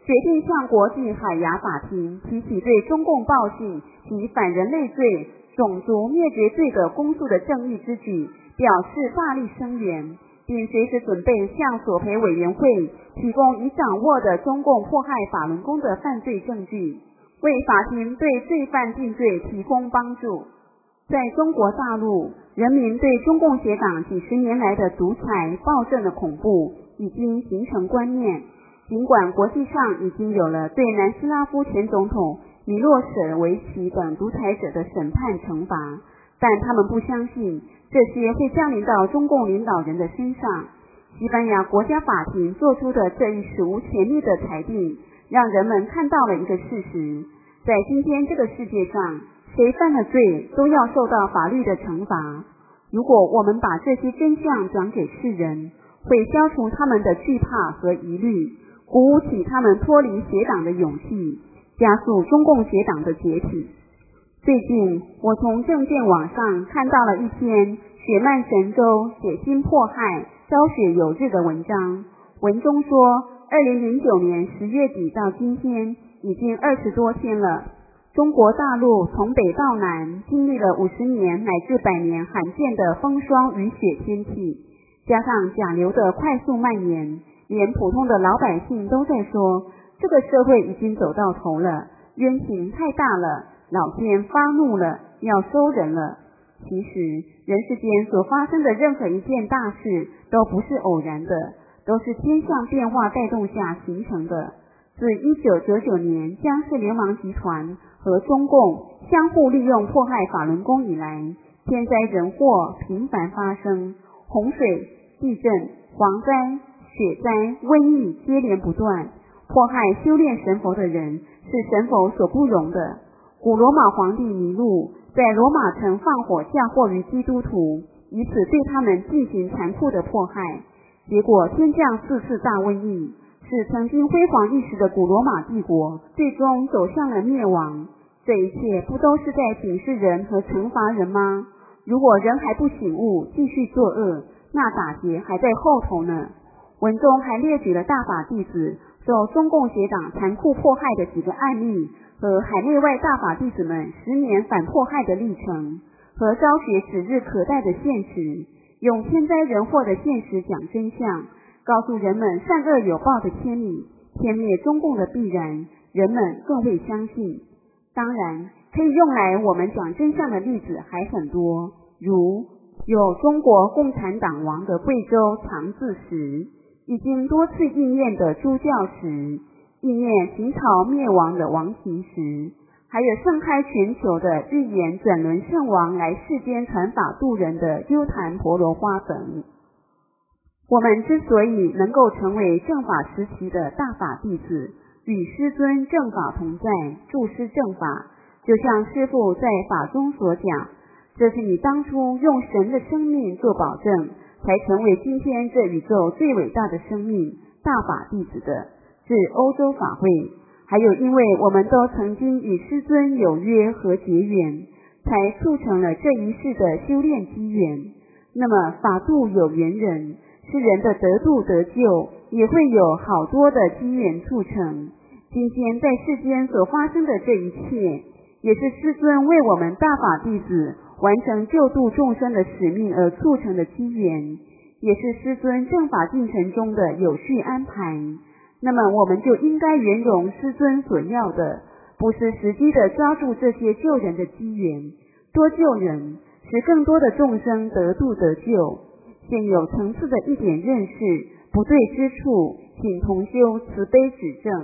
决定向国际海牙法庭提起对中共暴行及反人类罪、种族灭绝罪的公诉的正义之举表示大力声援，并随时准备向索赔委员会提供已掌握的中共迫害法轮功的犯罪证据，为法庭对罪犯定罪提供帮助。在中国大陆，人民对中共邪党几十年来的独裁暴政的恐怖已经形成观念。尽管国际上已经有了对南斯拉夫前总统米洛舍维奇等独裁者的审判惩罚，但他们不相信这些会降临到中共领导人的身上。西班牙国家法庭做出的这一史无前例的裁定，让人们看到了一个事实：在今天这个世界上，谁犯了罪都要受到法律的惩罚。如果我们把这些真相讲给世人，会消除他们的惧怕和疑虑，鼓舞起他们脱离邪党的勇气，加速中共邪党的解体。最近我从证件网上看到了一篇雪漫神州血腥迫害昭雪有日的文章，文中说二零零九年十月底到今天已经二十多天了，中国大陆从北到南经历了五十年乃至百年罕见的风霜雨雪天气，加上甲流的快速蔓延，连普通的老百姓都在说，这个社会已经走到头了，冤情太大了，老天发怒了，要收人了。其实人世间所发生的任何一件大事都不是偶然的，都是天象变化带动下形成的。自一九九九年江氏流氓集团和中共相互利用迫害法轮功以来，天灾人祸频繁发生，洪水、地震、蝗灾、雪灾、瘟疫接连不断，迫害修炼神佛的人是神佛所不容的。古罗马皇帝尼禄在罗马城放火嫁祸于基督徒，以此对他们进行残酷的迫害，结果天降四次大瘟疫，使曾经辉煌一时的古罗马帝国最终走向了灭亡。这一切不都是在警示人和惩罚人吗？如果人还不醒悟，继续作恶，那打劫还在后头呢。文中还列举了大法弟子受中共邪党残酷迫害的几个案例，和海内外大法弟子们十年反迫害的历程，和昭雪指日可待的现实，用天灾人祸的现实讲真相，告诉人们善恶有报的天理，天灭中共的必然，人们更会相信。当然，可以用来我们讲真相的例子还很多，如有中国共产党亡的贵州长治石，已经多次应验的朱教石，应验秦朝灭亡的王岐石，还有盛开全球的预言转轮圣王来世间传法度人的优昙婆罗花等。我们之所以能够成为正法时期的大法弟子，与师尊正法同在，助师正法，就像师父在法中所讲，这是你当初用神的生命做保证，才成为今天这宇宙最伟大的生命大法弟子的。至欧洲法会，还有因为我们都曾经与师尊有约和结缘，才促成了这一世的修炼机缘。那么法度有缘人，是人的得度得救，也会有好多的机缘促成。今天在世间所发生的这一切，也是师尊为我们大法弟子完成救度众生的使命而促成的机缘，也是师尊正法进程中的有序安排。那么我们就应该圆融师尊所要的，不失时机的抓住这些救人的机缘，多救人，使更多的众生得度得救。现有层次的一点认识不对之处，请同修慈悲指正。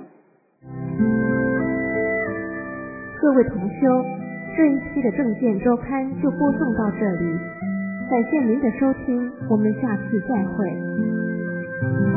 各位同修，这一期的正见周刊就播送到这里，感谢您的收听，我们下次再会。